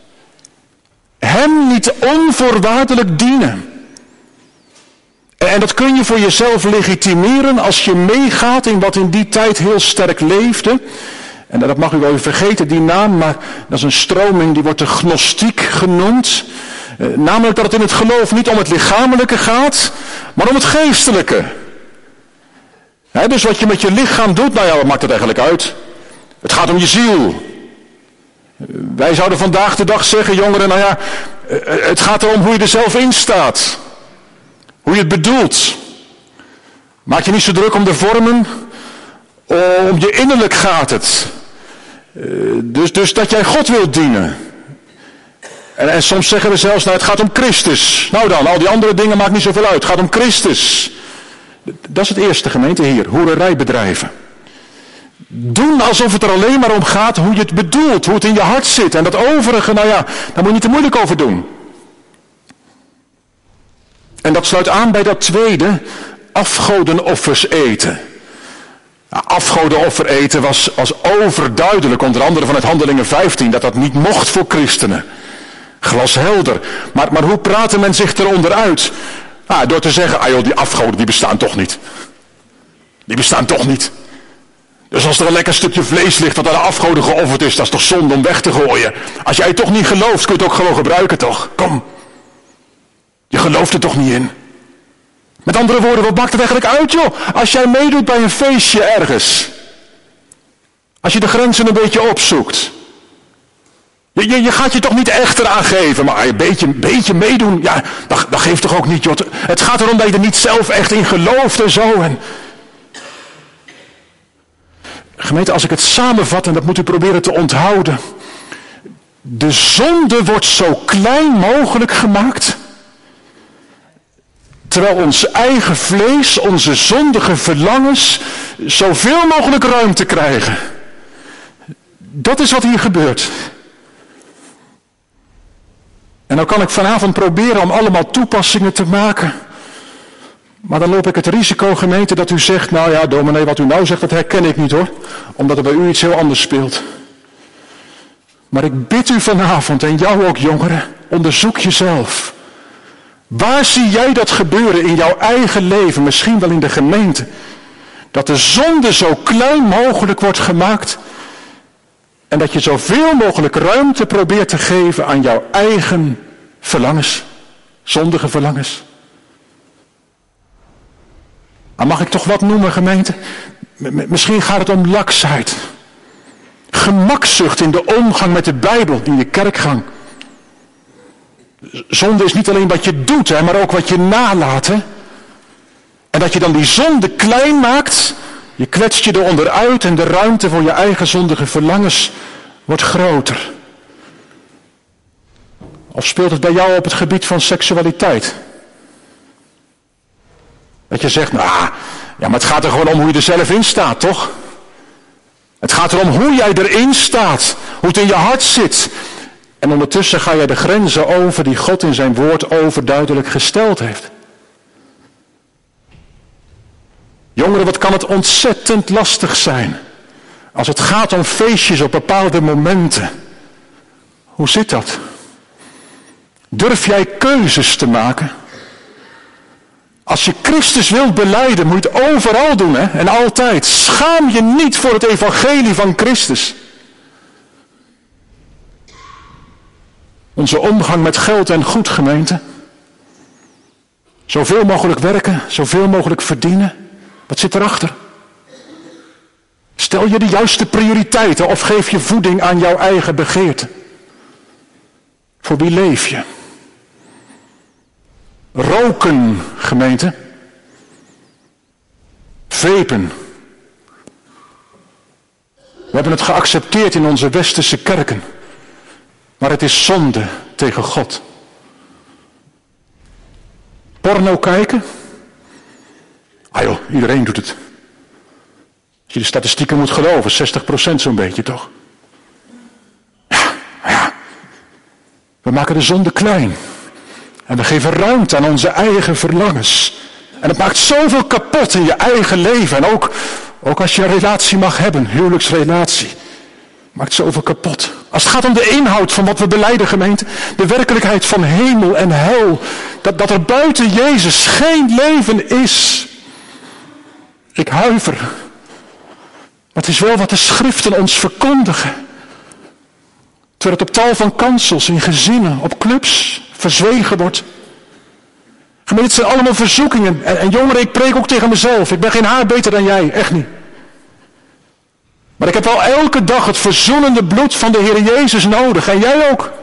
Hem niet onvoorwaardelijk dienen. En dat kun je voor jezelf legitimeren als je meegaat in wat in die tijd heel sterk leefde. En dat mag u wel even vergeten, die naam, maar dat is een stroming die wordt de gnostiek genoemd. Namelijk dat het in het geloof niet om het lichamelijke gaat, maar om het geestelijke. Dus wat je met je lichaam doet, nou ja, wat maakt het eigenlijk uit? Het gaat om je ziel. Wij zouden vandaag de dag zeggen, jongeren, nou ja, het gaat erom hoe je er zelf in staat. Hoe je het bedoelt. Maak je niet zo druk om de vormen, om je innerlijk gaat het. Dus dat jij God wilt dienen. En soms zeggen we zelfs, nou het gaat om Christus. Nou dan, al die andere dingen maakt niet zoveel uit. Het gaat om Christus. Dat is het eerste, gemeente hier. Hoererijbedrijven. Doen alsof het er alleen maar om gaat hoe je het bedoelt, hoe het in je hart zit. En dat overige, daar moet je niet te moeilijk over doen. En dat sluit aan bij dat tweede, afgodenoffers eten. Afgodenoffer eten was overduidelijk, onder andere vanuit Handelingen 15, dat niet mocht voor christenen. Glashelder. Maar hoe praatte men zich eronder uit? Door te zeggen, joh, die afgoden die bestaan toch niet. Die bestaan toch niet. Dus als er een lekker stukje vlees ligt dat aan de afgoden geofferd is, dat is toch zonde om weg te gooien. Als jij het toch niet gelooft, kun je het ook gewoon gebruiken toch? Kom. Je gelooft er toch niet in. Met andere woorden, wat maakt het eigenlijk uit joh? Als jij meedoet bij een feestje ergens. Als je de grenzen een beetje opzoekt. Je gaat je toch niet echt eraan geven, maar een beetje meedoen, ja, dat geeft toch ook niet joh. Het gaat erom dat je er niet zelf echt in gelooft en zo. En gemeente, als ik het samenvat, en dat moet u proberen te onthouden. De zonde wordt zo klein mogelijk gemaakt. Terwijl ons eigen vlees, onze zondige verlangens, zoveel mogelijk ruimte krijgen. Dat is wat hier gebeurt. En nou kan ik vanavond proberen om allemaal toepassingen te maken. Maar dan loop ik het risico, gemeente, dat u zegt, nou ja, dominee, wat u nou zegt, dat herken ik niet hoor. Omdat er bij u iets heel anders speelt. Maar ik bid u vanavond, en jou ook jongeren, onderzoek jezelf. Waar zie jij dat gebeuren in jouw eigen leven, misschien wel in de gemeente? Dat de zonde zo klein mogelijk wordt gemaakt. En dat je zoveel mogelijk ruimte probeert te geven aan jouw eigen verlangens. Zondige verlangens. Maar mag ik toch wat noemen, gemeente? Misschien gaat het om laksheid. Gemakzucht in de omgang met de Bijbel, in je kerkgang. Zonde is niet alleen wat je doet, hè, maar ook wat je nalaat. Hè? En dat je dan die zonde klein maakt, je kwetst je eronder uit en de ruimte voor je eigen zondige verlangens wordt groter. Of speelt het bij jou op het gebied van seksualiteit? Dat je zegt, ja, maar het gaat er gewoon om hoe je er zelf in staat, toch? Het gaat erom hoe jij erin staat, hoe het in je hart zit. En ondertussen ga je de grenzen over die God in zijn woord overduidelijk gesteld heeft. Jongeren, wat kan het ontzettend lastig zijn als het gaat om feestjes op bepaalde momenten. Hoe zit dat? Durf jij keuzes te maken? Als je Christus wilt belijden, moet je het overal doen, hè? En altijd. Schaam je niet voor het evangelie van Christus. Onze omgang met geld en goed, gemeente. Zoveel mogelijk werken, zoveel mogelijk verdienen. Wat zit erachter? Stel je de juiste prioriteiten of geef je voeding aan jouw eigen begeerte? Voor wie leef je? Roken, gemeente. Vapen. We hebben het geaccepteerd in onze westerse kerken. Maar het is zonde tegen God. Porno kijken? Joh, iedereen doet het. Als je de statistieken moet geloven, 60% zo'n beetje toch? Ja. We maken de zonde klein. En we geven ruimte aan onze eigen verlangens. En het maakt zoveel kapot in je eigen leven. En ook als je een relatie mag hebben, huwelijksrelatie. Maakt zoveel kapot. Als het gaat om de inhoud van wat we belijden, gemeente. De werkelijkheid van hemel en hel. Dat er buiten Jezus geen leven is. Ik huiver. Maar het is wel wat de schriften ons verkondigen. Terwijl het op tal van kansels, in gezinnen, op clubs, verzwegen wordt. Gemeente, het zijn allemaal verzoekingen. En jongeren, ik preek ook tegen mezelf. Ik ben geen haar beter dan jij, echt niet. Maar ik heb wel elke dag het verzoenende bloed van de Heer Jezus nodig. En jij ook.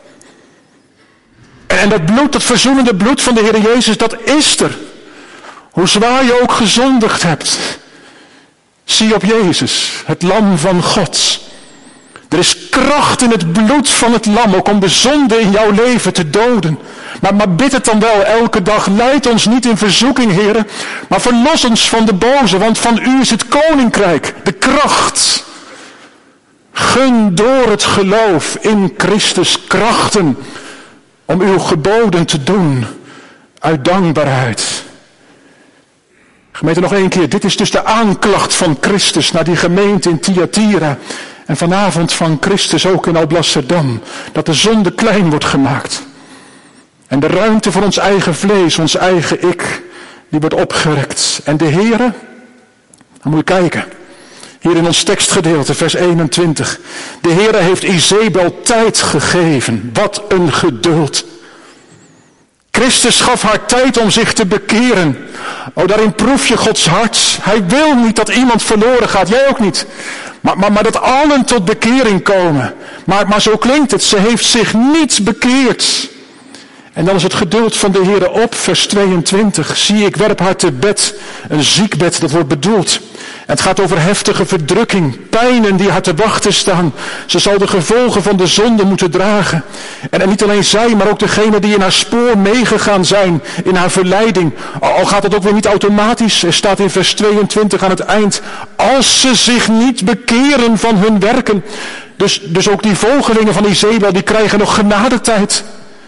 En dat bloed, dat verzoenende bloed van de Heer Jezus, dat is er. Hoe zwaar je ook gezondigd hebt. Zie op Jezus, het lam van God. Er is kracht in het bloed van het lam, ook om de zonde in jouw leven te doden. Maar bid het dan wel elke dag. Leid ons niet in verzoeking, Heere. Maar verlos ons van de boze. Want van u is het koninkrijk. De kracht. Gun door het geloof in Christus krachten. Om uw geboden te doen. Uit dankbaarheid. Gemeente, nog één keer. Dit is dus de aanklacht van Christus naar die gemeente in Thyatira. En vanavond van Christus ook in Alblasserdam. Dat de zonde klein wordt gemaakt. En de ruimte voor ons eigen vlees, ons eigen ik, die wordt opgerekt. En de Heere, dan moet je kijken. Hier in ons tekstgedeelte, vers 21. De Heere heeft Izebel tijd gegeven. Wat een geduld. Christus gaf haar tijd om zich te bekeren. Oh, daarin proef je Gods hart. Hij wil niet dat iemand verloren gaat. Jij ook niet. Maar dat allen tot bekering komen. Maar zo klinkt het. Ze heeft zich niet bekeerd. En dan is het geduld van de Heere op, vers 22. Zie, ik werp haar te bed. Een ziekbed, dat wordt bedoeld. En het gaat over heftige verdrukking. Pijnen die haar te wachten staan. Ze zal de gevolgen van de zonde moeten dragen. En niet alleen zij, maar ook degenen die in haar spoor meegegaan zijn. In haar verleiding. Al gaat het ook weer niet automatisch. Er staat in vers 22 aan het eind. Als ze zich niet bekeren van hun werken. Dus ook die volgelingen van Izebel, die krijgen nog genadetijd.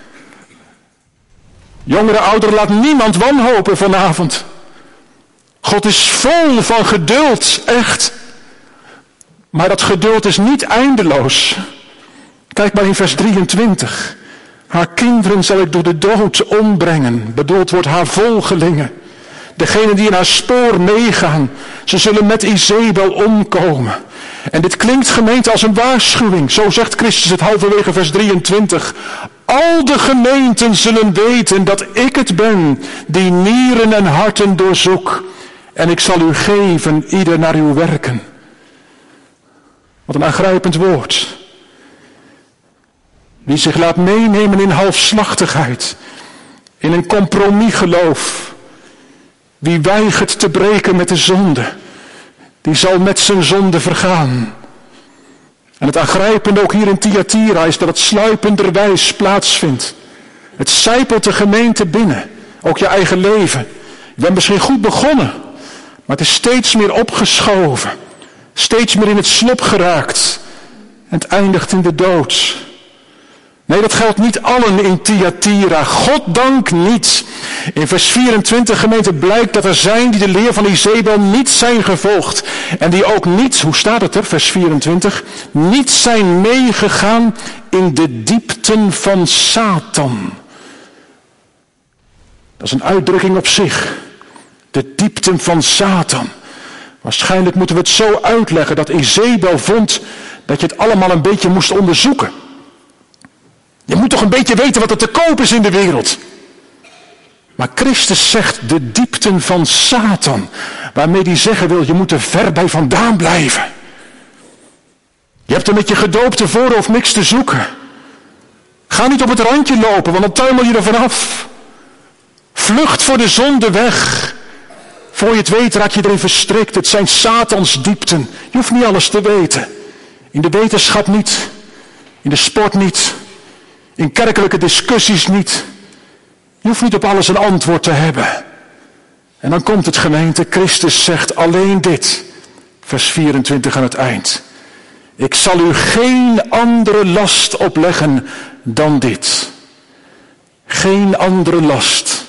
Jongeren, ouderen, laat niemand wanhopen vanavond. God is vol van geduld, echt. Maar dat geduld is niet eindeloos. Kijk maar in vers 23. Haar kinderen zal ik door de dood ombrengen. Bedoeld wordt haar volgelingen. Degenen die in haar spoor meegaan. Ze zullen met Izebel omkomen. En dit klinkt, gemeente, als een waarschuwing. Zo zegt Christus het halverwege vers 23. Al de gemeenten zullen weten dat ik het ben die nieren en harten doorzoek. En ik zal u geven, ieder naar uw werken. Wat een aangrijpend woord. Wie zich laat meenemen in halfslachtigheid. In een compromisgeloof. Wie weigert te breken met de zonde. Die zal met zijn zonde vergaan. En het aangrijpende ook hier in Thyatira is dat het sluipenderwijs plaatsvindt. Het sijpelt de gemeente binnen. Ook je eigen leven. Je bent misschien goed begonnen. Maar het is steeds meer opgeschoven. Steeds meer in het slop geraakt. En het eindigt in de dood. Nee, dat geldt niet allen in Thyatira. Goddank niet. In vers 24 gemeente blijkt dat er zijn die de leer van Izebel niet zijn gevolgd. En die ook niet, hoe staat het er, vers 24, niet zijn meegegaan in de diepten van Satan. Dat is een uitdrukking op zich. De diepten van Satan. Waarschijnlijk moeten we het zo uitleggen dat Izebel vond dat je het allemaal een beetje moest onderzoeken. Je moet toch een beetje weten wat er te koop is in de wereld. Maar Christus zegt de diepten van Satan. Waarmee hij zeggen wil, je moet er ver bij vandaan blijven. Je hebt er met je gedoopte voorhoofd niks te zoeken. Ga niet op het randje lopen, want dan tuimel je er vanaf. Vlucht voor de zonde weg. Voor je het weet raak je erin verstrikt. Het zijn Satans diepten. Je hoeft niet alles te weten. In de wetenschap niet. In de sport niet. In kerkelijke discussies niet. Je hoeft niet op alles een antwoord te hebben. En dan komt het, gemeente. Christus zegt alleen dit. Vers 24 aan het eind. Ik zal u geen andere last opleggen dan dit. Geen andere last.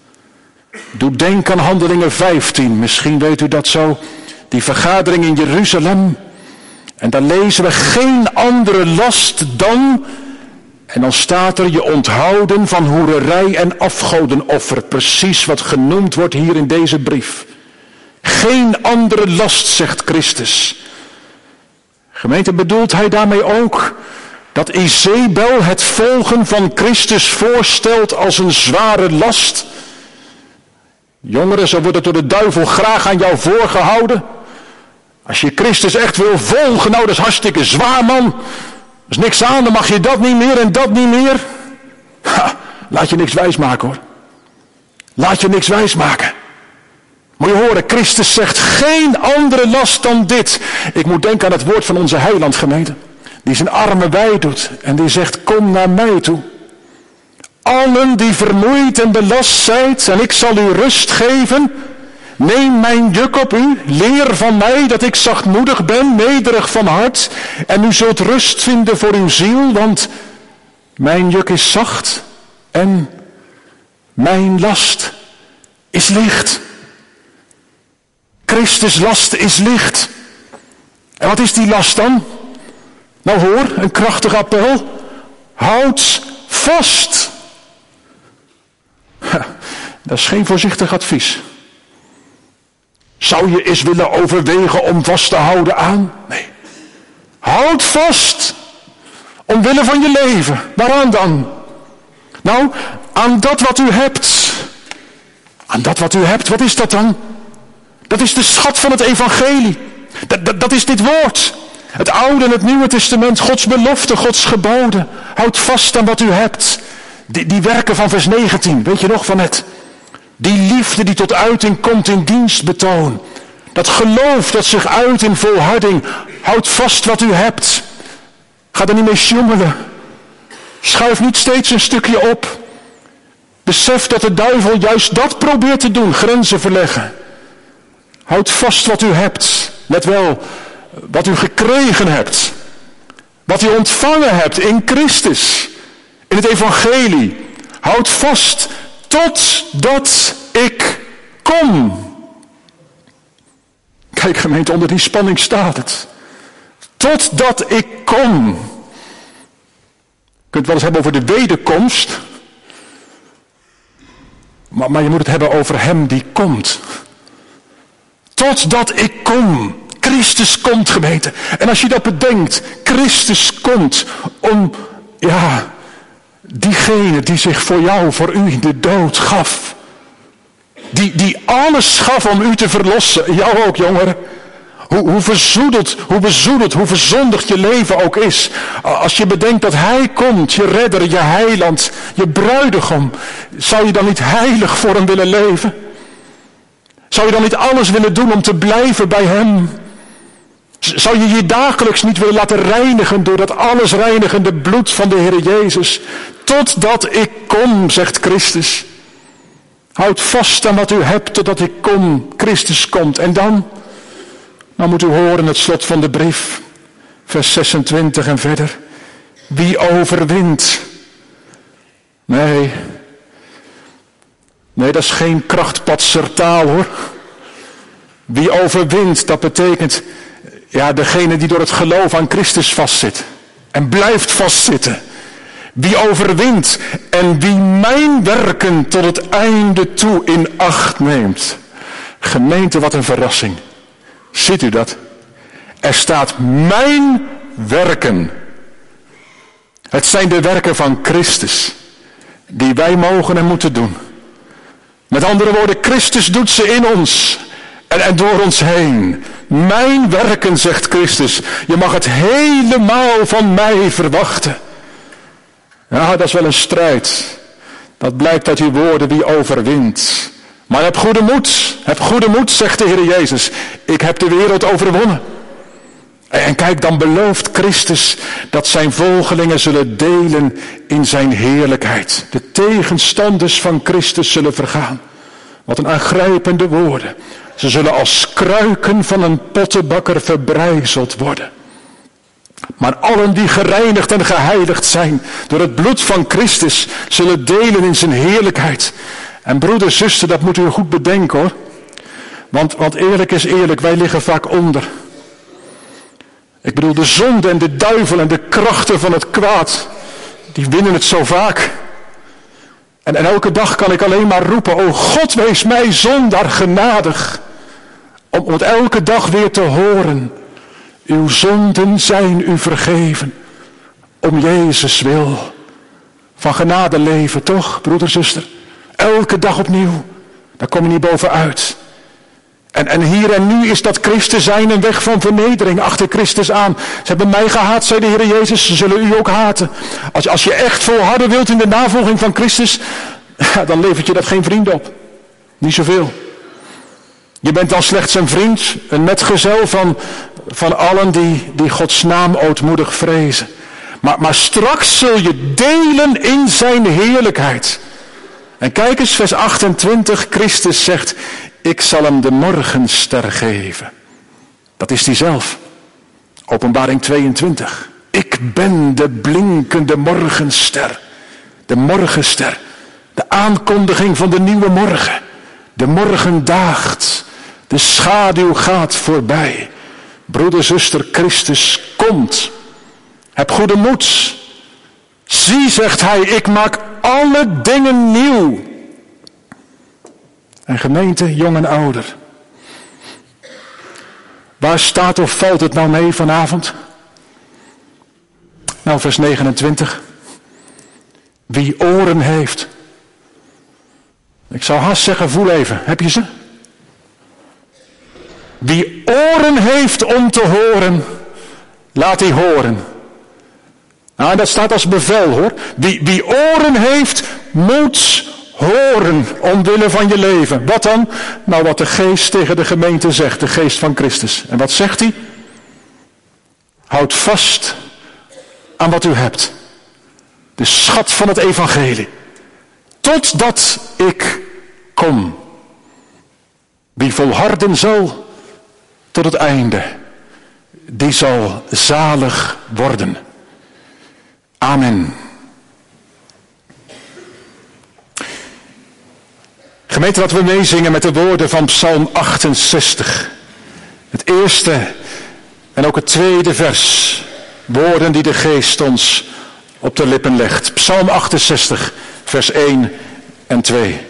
Doe denk aan Handelingen 15. Misschien weet u dat zo. Die vergadering in Jeruzalem. En daar lezen we geen andere last dan... En dan staat er je onthouden van hoererij en afgodenoffer. Precies wat genoemd wordt hier in deze brief. Geen andere last, zegt Christus. Gemeente, bedoelt hij daarmee ook dat Izebel het volgen van Christus voorstelt als een zware last? Jongeren, zo wordt het door de duivel graag aan jou voorgehouden. Als je Christus echt wil volgen, nou dat is hartstikke zwaar, man. Er is niks aan, dan mag je dat niet meer en dat niet meer. Ha, laat je niks wijsmaken hoor. Laat je niks wijsmaken. Moet je horen, Christus zegt geen andere last dan dit. Ik moet denken aan het woord van onze heiland, gemeente. Die zijn armen wijd doet en die zegt, kom naar mij toe. allen die vermoeid en belast zijt, en ik zal u rust geven. Neem mijn juk op u, leer van mij dat ik zachtmoedig ben, nederig van hart, en u zult rust vinden voor uw ziel, want mijn juk is zacht en mijn last is licht. Christus last is licht. En wat is die last dan? Nou hoor, een krachtig appel. Houd vast. Dat is geen voorzichtig advies. Zou je eens willen overwegen om vast te houden aan? Nee. Houd vast. Omwille van je leven. Waaraan dan? Nou, aan dat wat u hebt. Aan dat wat u hebt, wat is dat dan? Dat is de schat van het evangelie. Dat is dit woord. Het Oude en het Nieuwe Testament, Gods belofte, Gods geboden. Houd vast aan wat u hebt. Die werken van vers 19, weet je nog van net? Die liefde die tot uiting komt in dienstbetoon. Dat geloof dat zich uit in volharding. Houd vast wat u hebt. Ga er niet mee sjoemelen. Schuif niet steeds een stukje op. Besef dat de duivel juist dat probeert te doen, grenzen verleggen. Houd vast wat u hebt. Let wel, wat u gekregen hebt. Wat u ontvangen hebt in Christus. In het evangelie. Houd vast totdat ik kom. Kijk gemeente, onder die spanning staat het. Totdat ik kom. Je kunt wel eens hebben over de wederkomst. Maar je moet het hebben over hem die komt. Totdat ik kom. Christus komt, gemeente. En als je dat bedenkt, Christus komt om, diegene die zich voor jou, voor u in de dood gaf. Die alles gaf om u te verlossen. Jou ook, jongeren. Hoe verzoedeld, hoe bezoedeld, hoe verzondigd je leven ook is. Als je bedenkt dat hij komt, je redder, je heiland, je bruidegom. Zou je dan niet heilig voor hem willen leven? Zou je dan niet alles willen doen om te blijven bij hem? Zou je je dagelijks niet willen laten reinigen door dat alles reinigende bloed van de Heer Jezus? Totdat ik kom, zegt Christus. Houd vast aan wat u hebt totdat ik kom. Christus komt. En dan? Nou moet u horen het slot van de brief. Vers 26 en verder. Wie overwint? Nee, dat is geen krachtpatser taal hoor. Wie overwint, dat betekent, degene die door het geloof aan Christus vastzit. En blijft vastzitten. Wie overwint en wie mijn werken tot het einde toe in acht neemt. Gemeente, wat een verrassing. Ziet u dat? Er staat mijn werken. Het zijn de werken van Christus. Die wij mogen en moeten doen. Met andere woorden, Christus doet ze in ons. En door ons heen. Mijn werken, zegt Christus. Je mag het helemaal van mij verwachten. Ja, dat is wel een strijd. Dat blijkt uit uw woorden, wie overwint. Maar heb goede moed, zegt de Heer Jezus. Ik heb de wereld overwonnen. En kijk, dan belooft Christus dat zijn volgelingen zullen delen in zijn heerlijkheid. De tegenstanders van Christus zullen vergaan. Wat een aangrijpende woorden. Ze zullen als kruiken van een pottenbakker verbrijzeld worden. Maar allen die gereinigd en geheiligd zijn door het bloed van Christus zullen delen in zijn heerlijkheid. En broeder, zuster, dat moet u goed bedenken hoor. Want eerlijk is eerlijk, wij liggen vaak onder. Ik bedoel, de zonde en de duivel en de krachten van het kwaad, die winnen het zo vaak. En elke dag kan ik alleen maar roepen, o God, wees mij zondaar genadig. Om het elke dag weer te horen. Uw zonden zijn u vergeven. Om Jezus wil. Van genade leven, toch, broeder, zuster? Elke dag opnieuw. Daar kom je niet bovenuit. En hier en nu is dat christen zijn een weg van vernedering achter Christus aan. Ze hebben mij gehaat, zei de Heer Jezus, ze zullen u ook haten. Als je echt volharden wilt in de navolging van Christus, dan levert je dat geen vrienden op. Niet zoveel. Je bent dan slechts een vriend, een metgezel van allen die Gods naam ootmoedig vrezen. Maar straks zul je delen in zijn heerlijkheid. En kijk eens, vers 28, Christus zegt, ik zal hem de morgenster geven. Dat is hij zelf. Openbaring 22. Ik ben de blinkende morgenster. De morgenster. De aankondiging van de nieuwe morgen. De morgen daagt. De schaduw gaat voorbij. Broeder, zuster, Christus komt. Heb goede moed. Zie, zegt hij, ik maak alle dingen nieuw. En gemeente, jong en ouder. Waar staat of valt het nou mee vanavond? Nou, vers 29. Wie oren heeft. Ik zou haast zeggen, voel even. Heb je ze? Wie oren heeft om te horen, laat die horen. Nou, dat staat als bevel, hoor. Wie oren heeft, moet horen omwille van je leven. Wat dan? Nou, wat de geest tegen de gemeente zegt, de geest van Christus. En wat zegt hij? Houd vast aan wat u hebt. De schat van het evangelie. Totdat ik kom. Wie volharden zal tot het einde, die zal zalig worden. Amen. Gemeente, laten we meezingen met de woorden van Psalm 68. Het eerste en ook het tweede vers. Woorden die de geest ons op de lippen legt. Psalm 68, vers 1 en 2.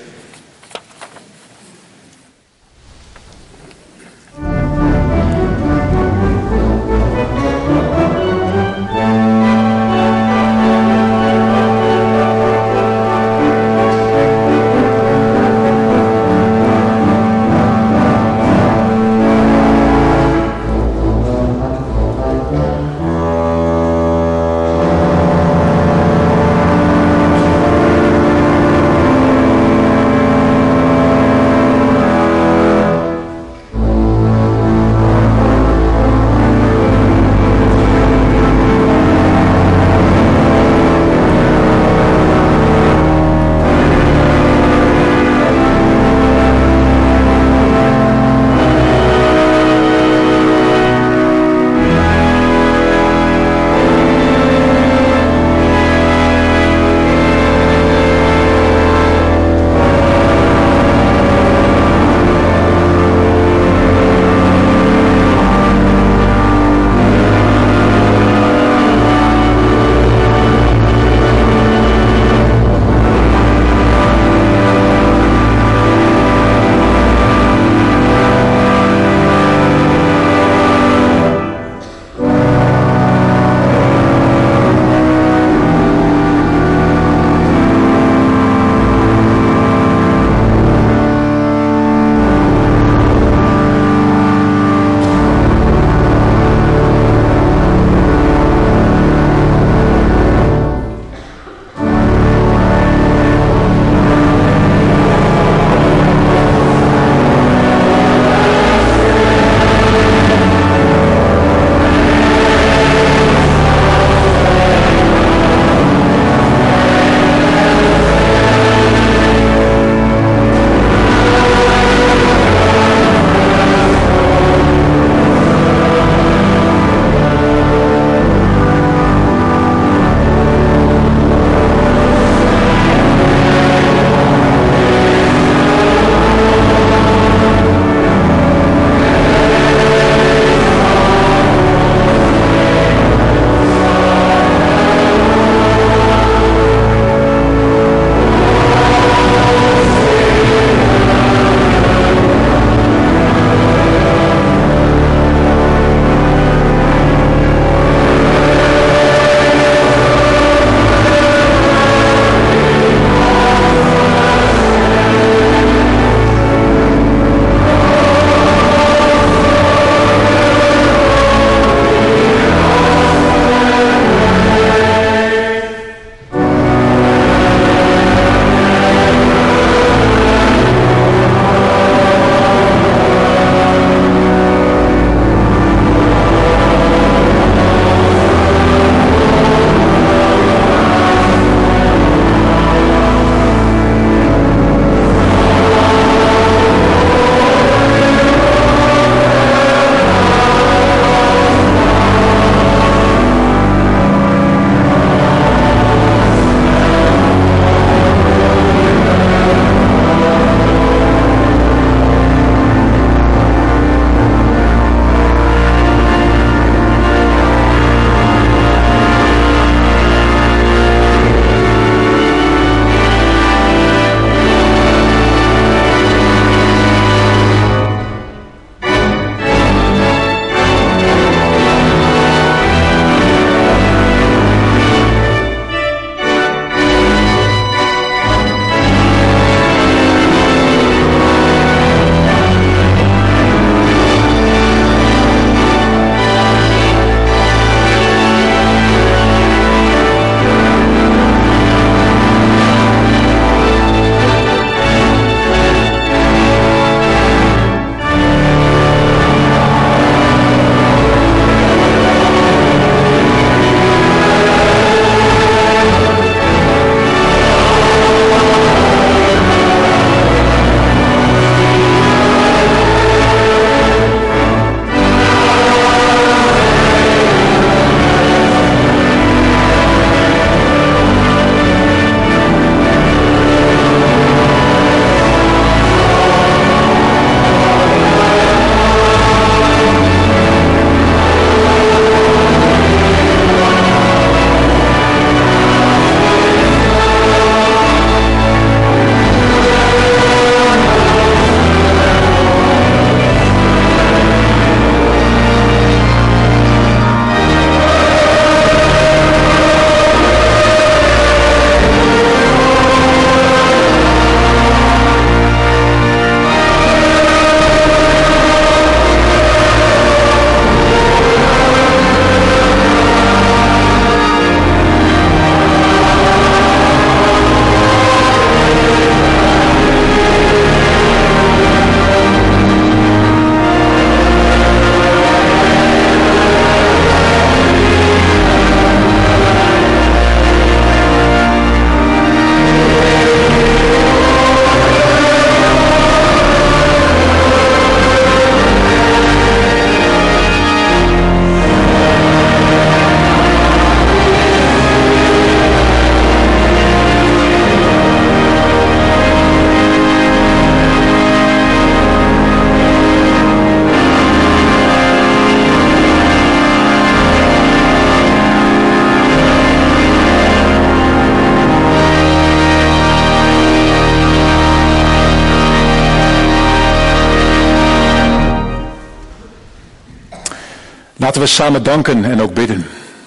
Laten we samen danken en ook bidden.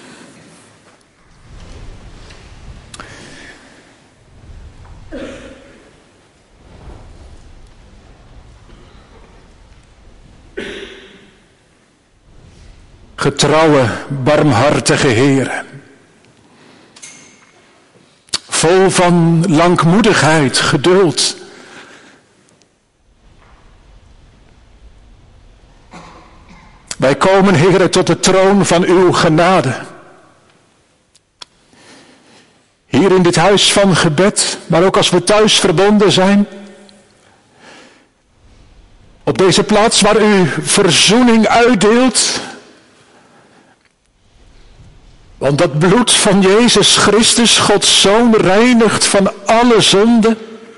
Getrouwe, barmhartige Heere, vol van langmoedigheid, geduld. Wij komen, Heere, tot de troon van uw genade. Hier in dit huis van gebed, maar ook als we thuis verbonden zijn. Op deze plaats waar u verzoening uitdeelt. Want dat bloed van Jezus Christus, Gods Zoon, reinigt van alle zonde.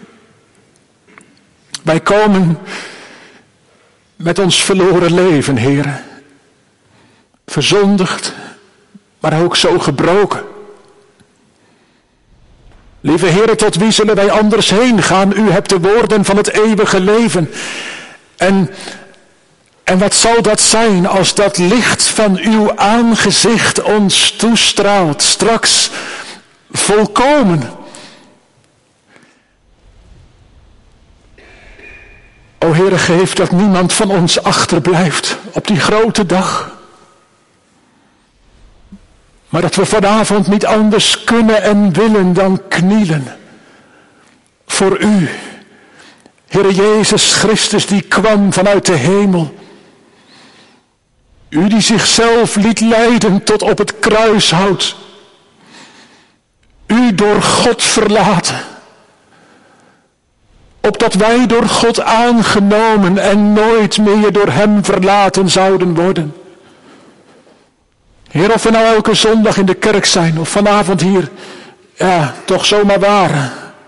Wij komen met ons verloren leven, Heere. Verzondigd, maar ook zo gebroken. Lieve Heere, tot wie zullen wij anders heen gaan? U hebt de woorden van het eeuwige leven. En wat zal dat zijn als dat licht van uw aangezicht ons toestraalt, straks volkomen? O Heere, geef dat niemand van ons achterblijft op die grote dag. Maar dat we vanavond niet anders kunnen en willen dan knielen voor u. Heere Jezus Christus, die kwam vanuit de hemel. U die zichzelf liet leiden tot op het kruishout. U door God verlaten. Opdat wij door God aangenomen en nooit meer door hem verlaten zouden worden. Heer, of we nou elke zondag in de kerk zijn of vanavond hier, ja, toch zomaar waren.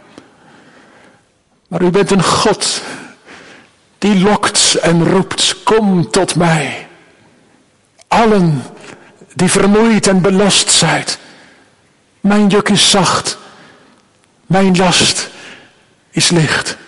Maar u bent een God die lokt en roept, kom tot mij. Allen die vermoeid en belast zijn. Mijn juk is zacht, mijn last is licht.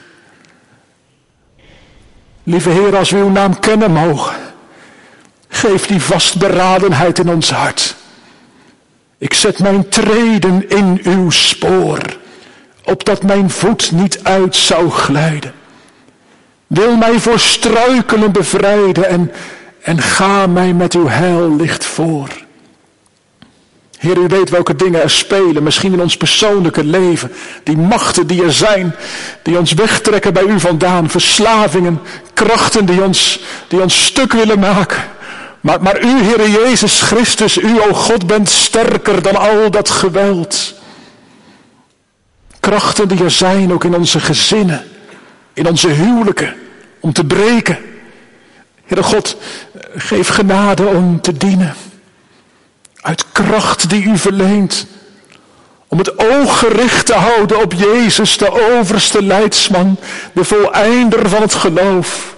Lieve Heer, als we uw naam kennen mogen, geef die vastberadenheid in ons hart. Ik zet mijn treden in uw spoor, opdat mijn voet niet uit zou glijden. Wil mij voor struikelen bevrijden en ga mij met uw heillicht voor. Heer, u weet welke dingen er spelen, misschien in ons persoonlijke leven. Die machten die er zijn, die ons wegtrekken bij u vandaan. Verslavingen, krachten die ons stuk willen maken. Maar u, Heere Jezus Christus, u, o God, bent sterker dan al dat geweld. Krachten die er zijn, ook in onze gezinnen, in onze huwelijken, om te breken. Heere God, geef genade om te dienen. Uit kracht die u verleent. Om het oog gericht te houden op Jezus, de overste leidsman, de voleinder van het geloof.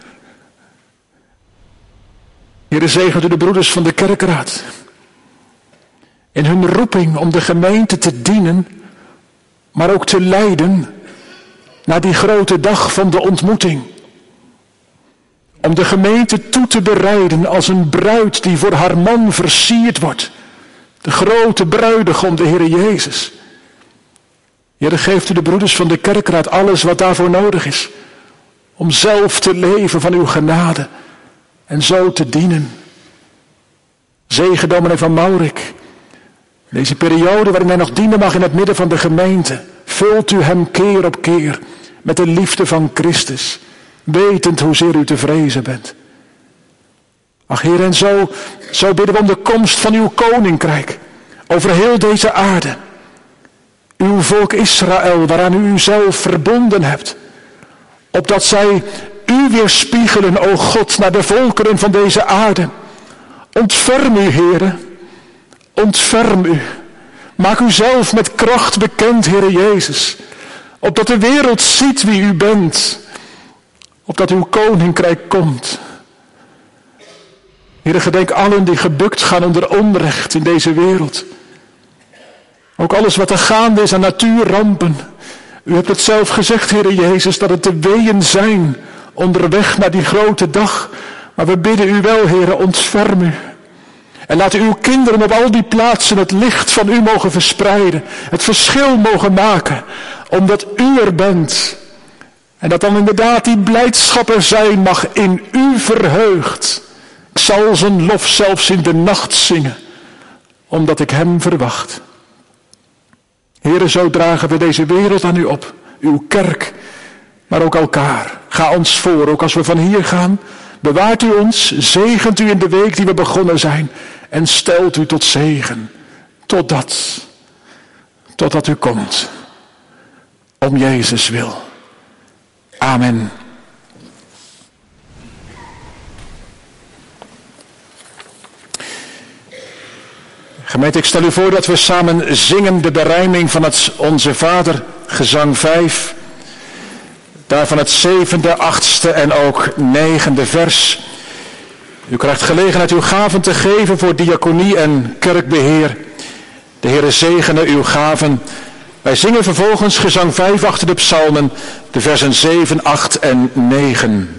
Heere, zegent u de broeders van de kerkraad. In hun roeping om de gemeente te dienen, maar ook te leiden naar die grote dag van de ontmoeting. Om de gemeente toe te bereiden als een bruid die voor haar man versierd wordt. De grote bruidegom, de Heere Jezus. Heere, geeft u de broeders van de kerkraad alles wat daarvoor nodig is. Om zelf te leven van uw genade. En zo te dienen. Zegen dominee van Maurik. Deze periode waarin hij nog dienen mag in het midden van de gemeente. Vult u hem keer op keer met de liefde van Christus. Wetend hoezeer u te vrezen bent. Ach Heer, en zo bidden we om de komst van uw koninkrijk. Over heel deze aarde. Uw volk Israël, waaraan u uzelf verbonden hebt. Opdat zij u weerspiegelen, o God, naar de volkeren van deze aarde. Ontferm u, Heere. Ontferm u. Maak u zelf met kracht bekend, Heere Jezus. Opdat de wereld ziet wie u bent. Opdat uw koninkrijk komt. Heere, gedenk allen die gebukt gaan onder onrecht in deze wereld. Ook alles wat er gaande is aan natuurrampen. U hebt het zelf gezegd, Heere Jezus, dat het de weeën zijn onderweg naar die grote dag. Maar we bidden u wel, Heere, ontferm u. En laat uw kinderen op al die plaatsen het licht van u mogen verspreiden. Het verschil mogen maken. Omdat u er bent. En dat dan inderdaad die blijdschap er zijn mag in u verheugd. Ik zal zijn lof zelfs in de nacht zingen. Omdat ik hem verwacht. Heere, zo dragen we deze wereld aan u op. Uw kerk, maar ook elkaar. Ga ons voor, ook als we van hier gaan. Bewaart u ons, zegent u in de week die we begonnen zijn. En stelt u tot zegen. Totdat u komt. Om Jezus wil. Amen. Gemeente, ik stel u voor dat we samen zingen de berijming van het Onze Vader, gezang 5. Daarvan het 7e, 8e en ook 9e vers. U krijgt gelegenheid uw gaven te geven voor diaconie en kerkbeheer. De Heere zegene uw gaven. Wij zingen vervolgens gezang 5 achter de psalmen, de versen 7, 8 en 9.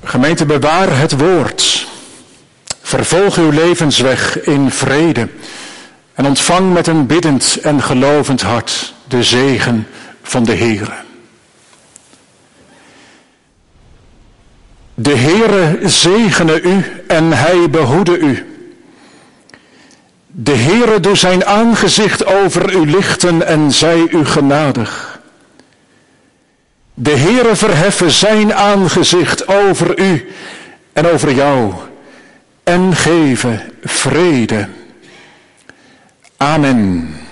Gemeente, bewaar het woord. Vervolg uw levensweg in vrede. En ontvang met een biddend en gelovend hart de zegen van de Heere. De Heere zegene u en hij behoede u. De Heere doe zijn aangezicht over u lichten en zij u genadig. De Heere verheffen zijn aangezicht over u en over jou en geven vrede. Amen.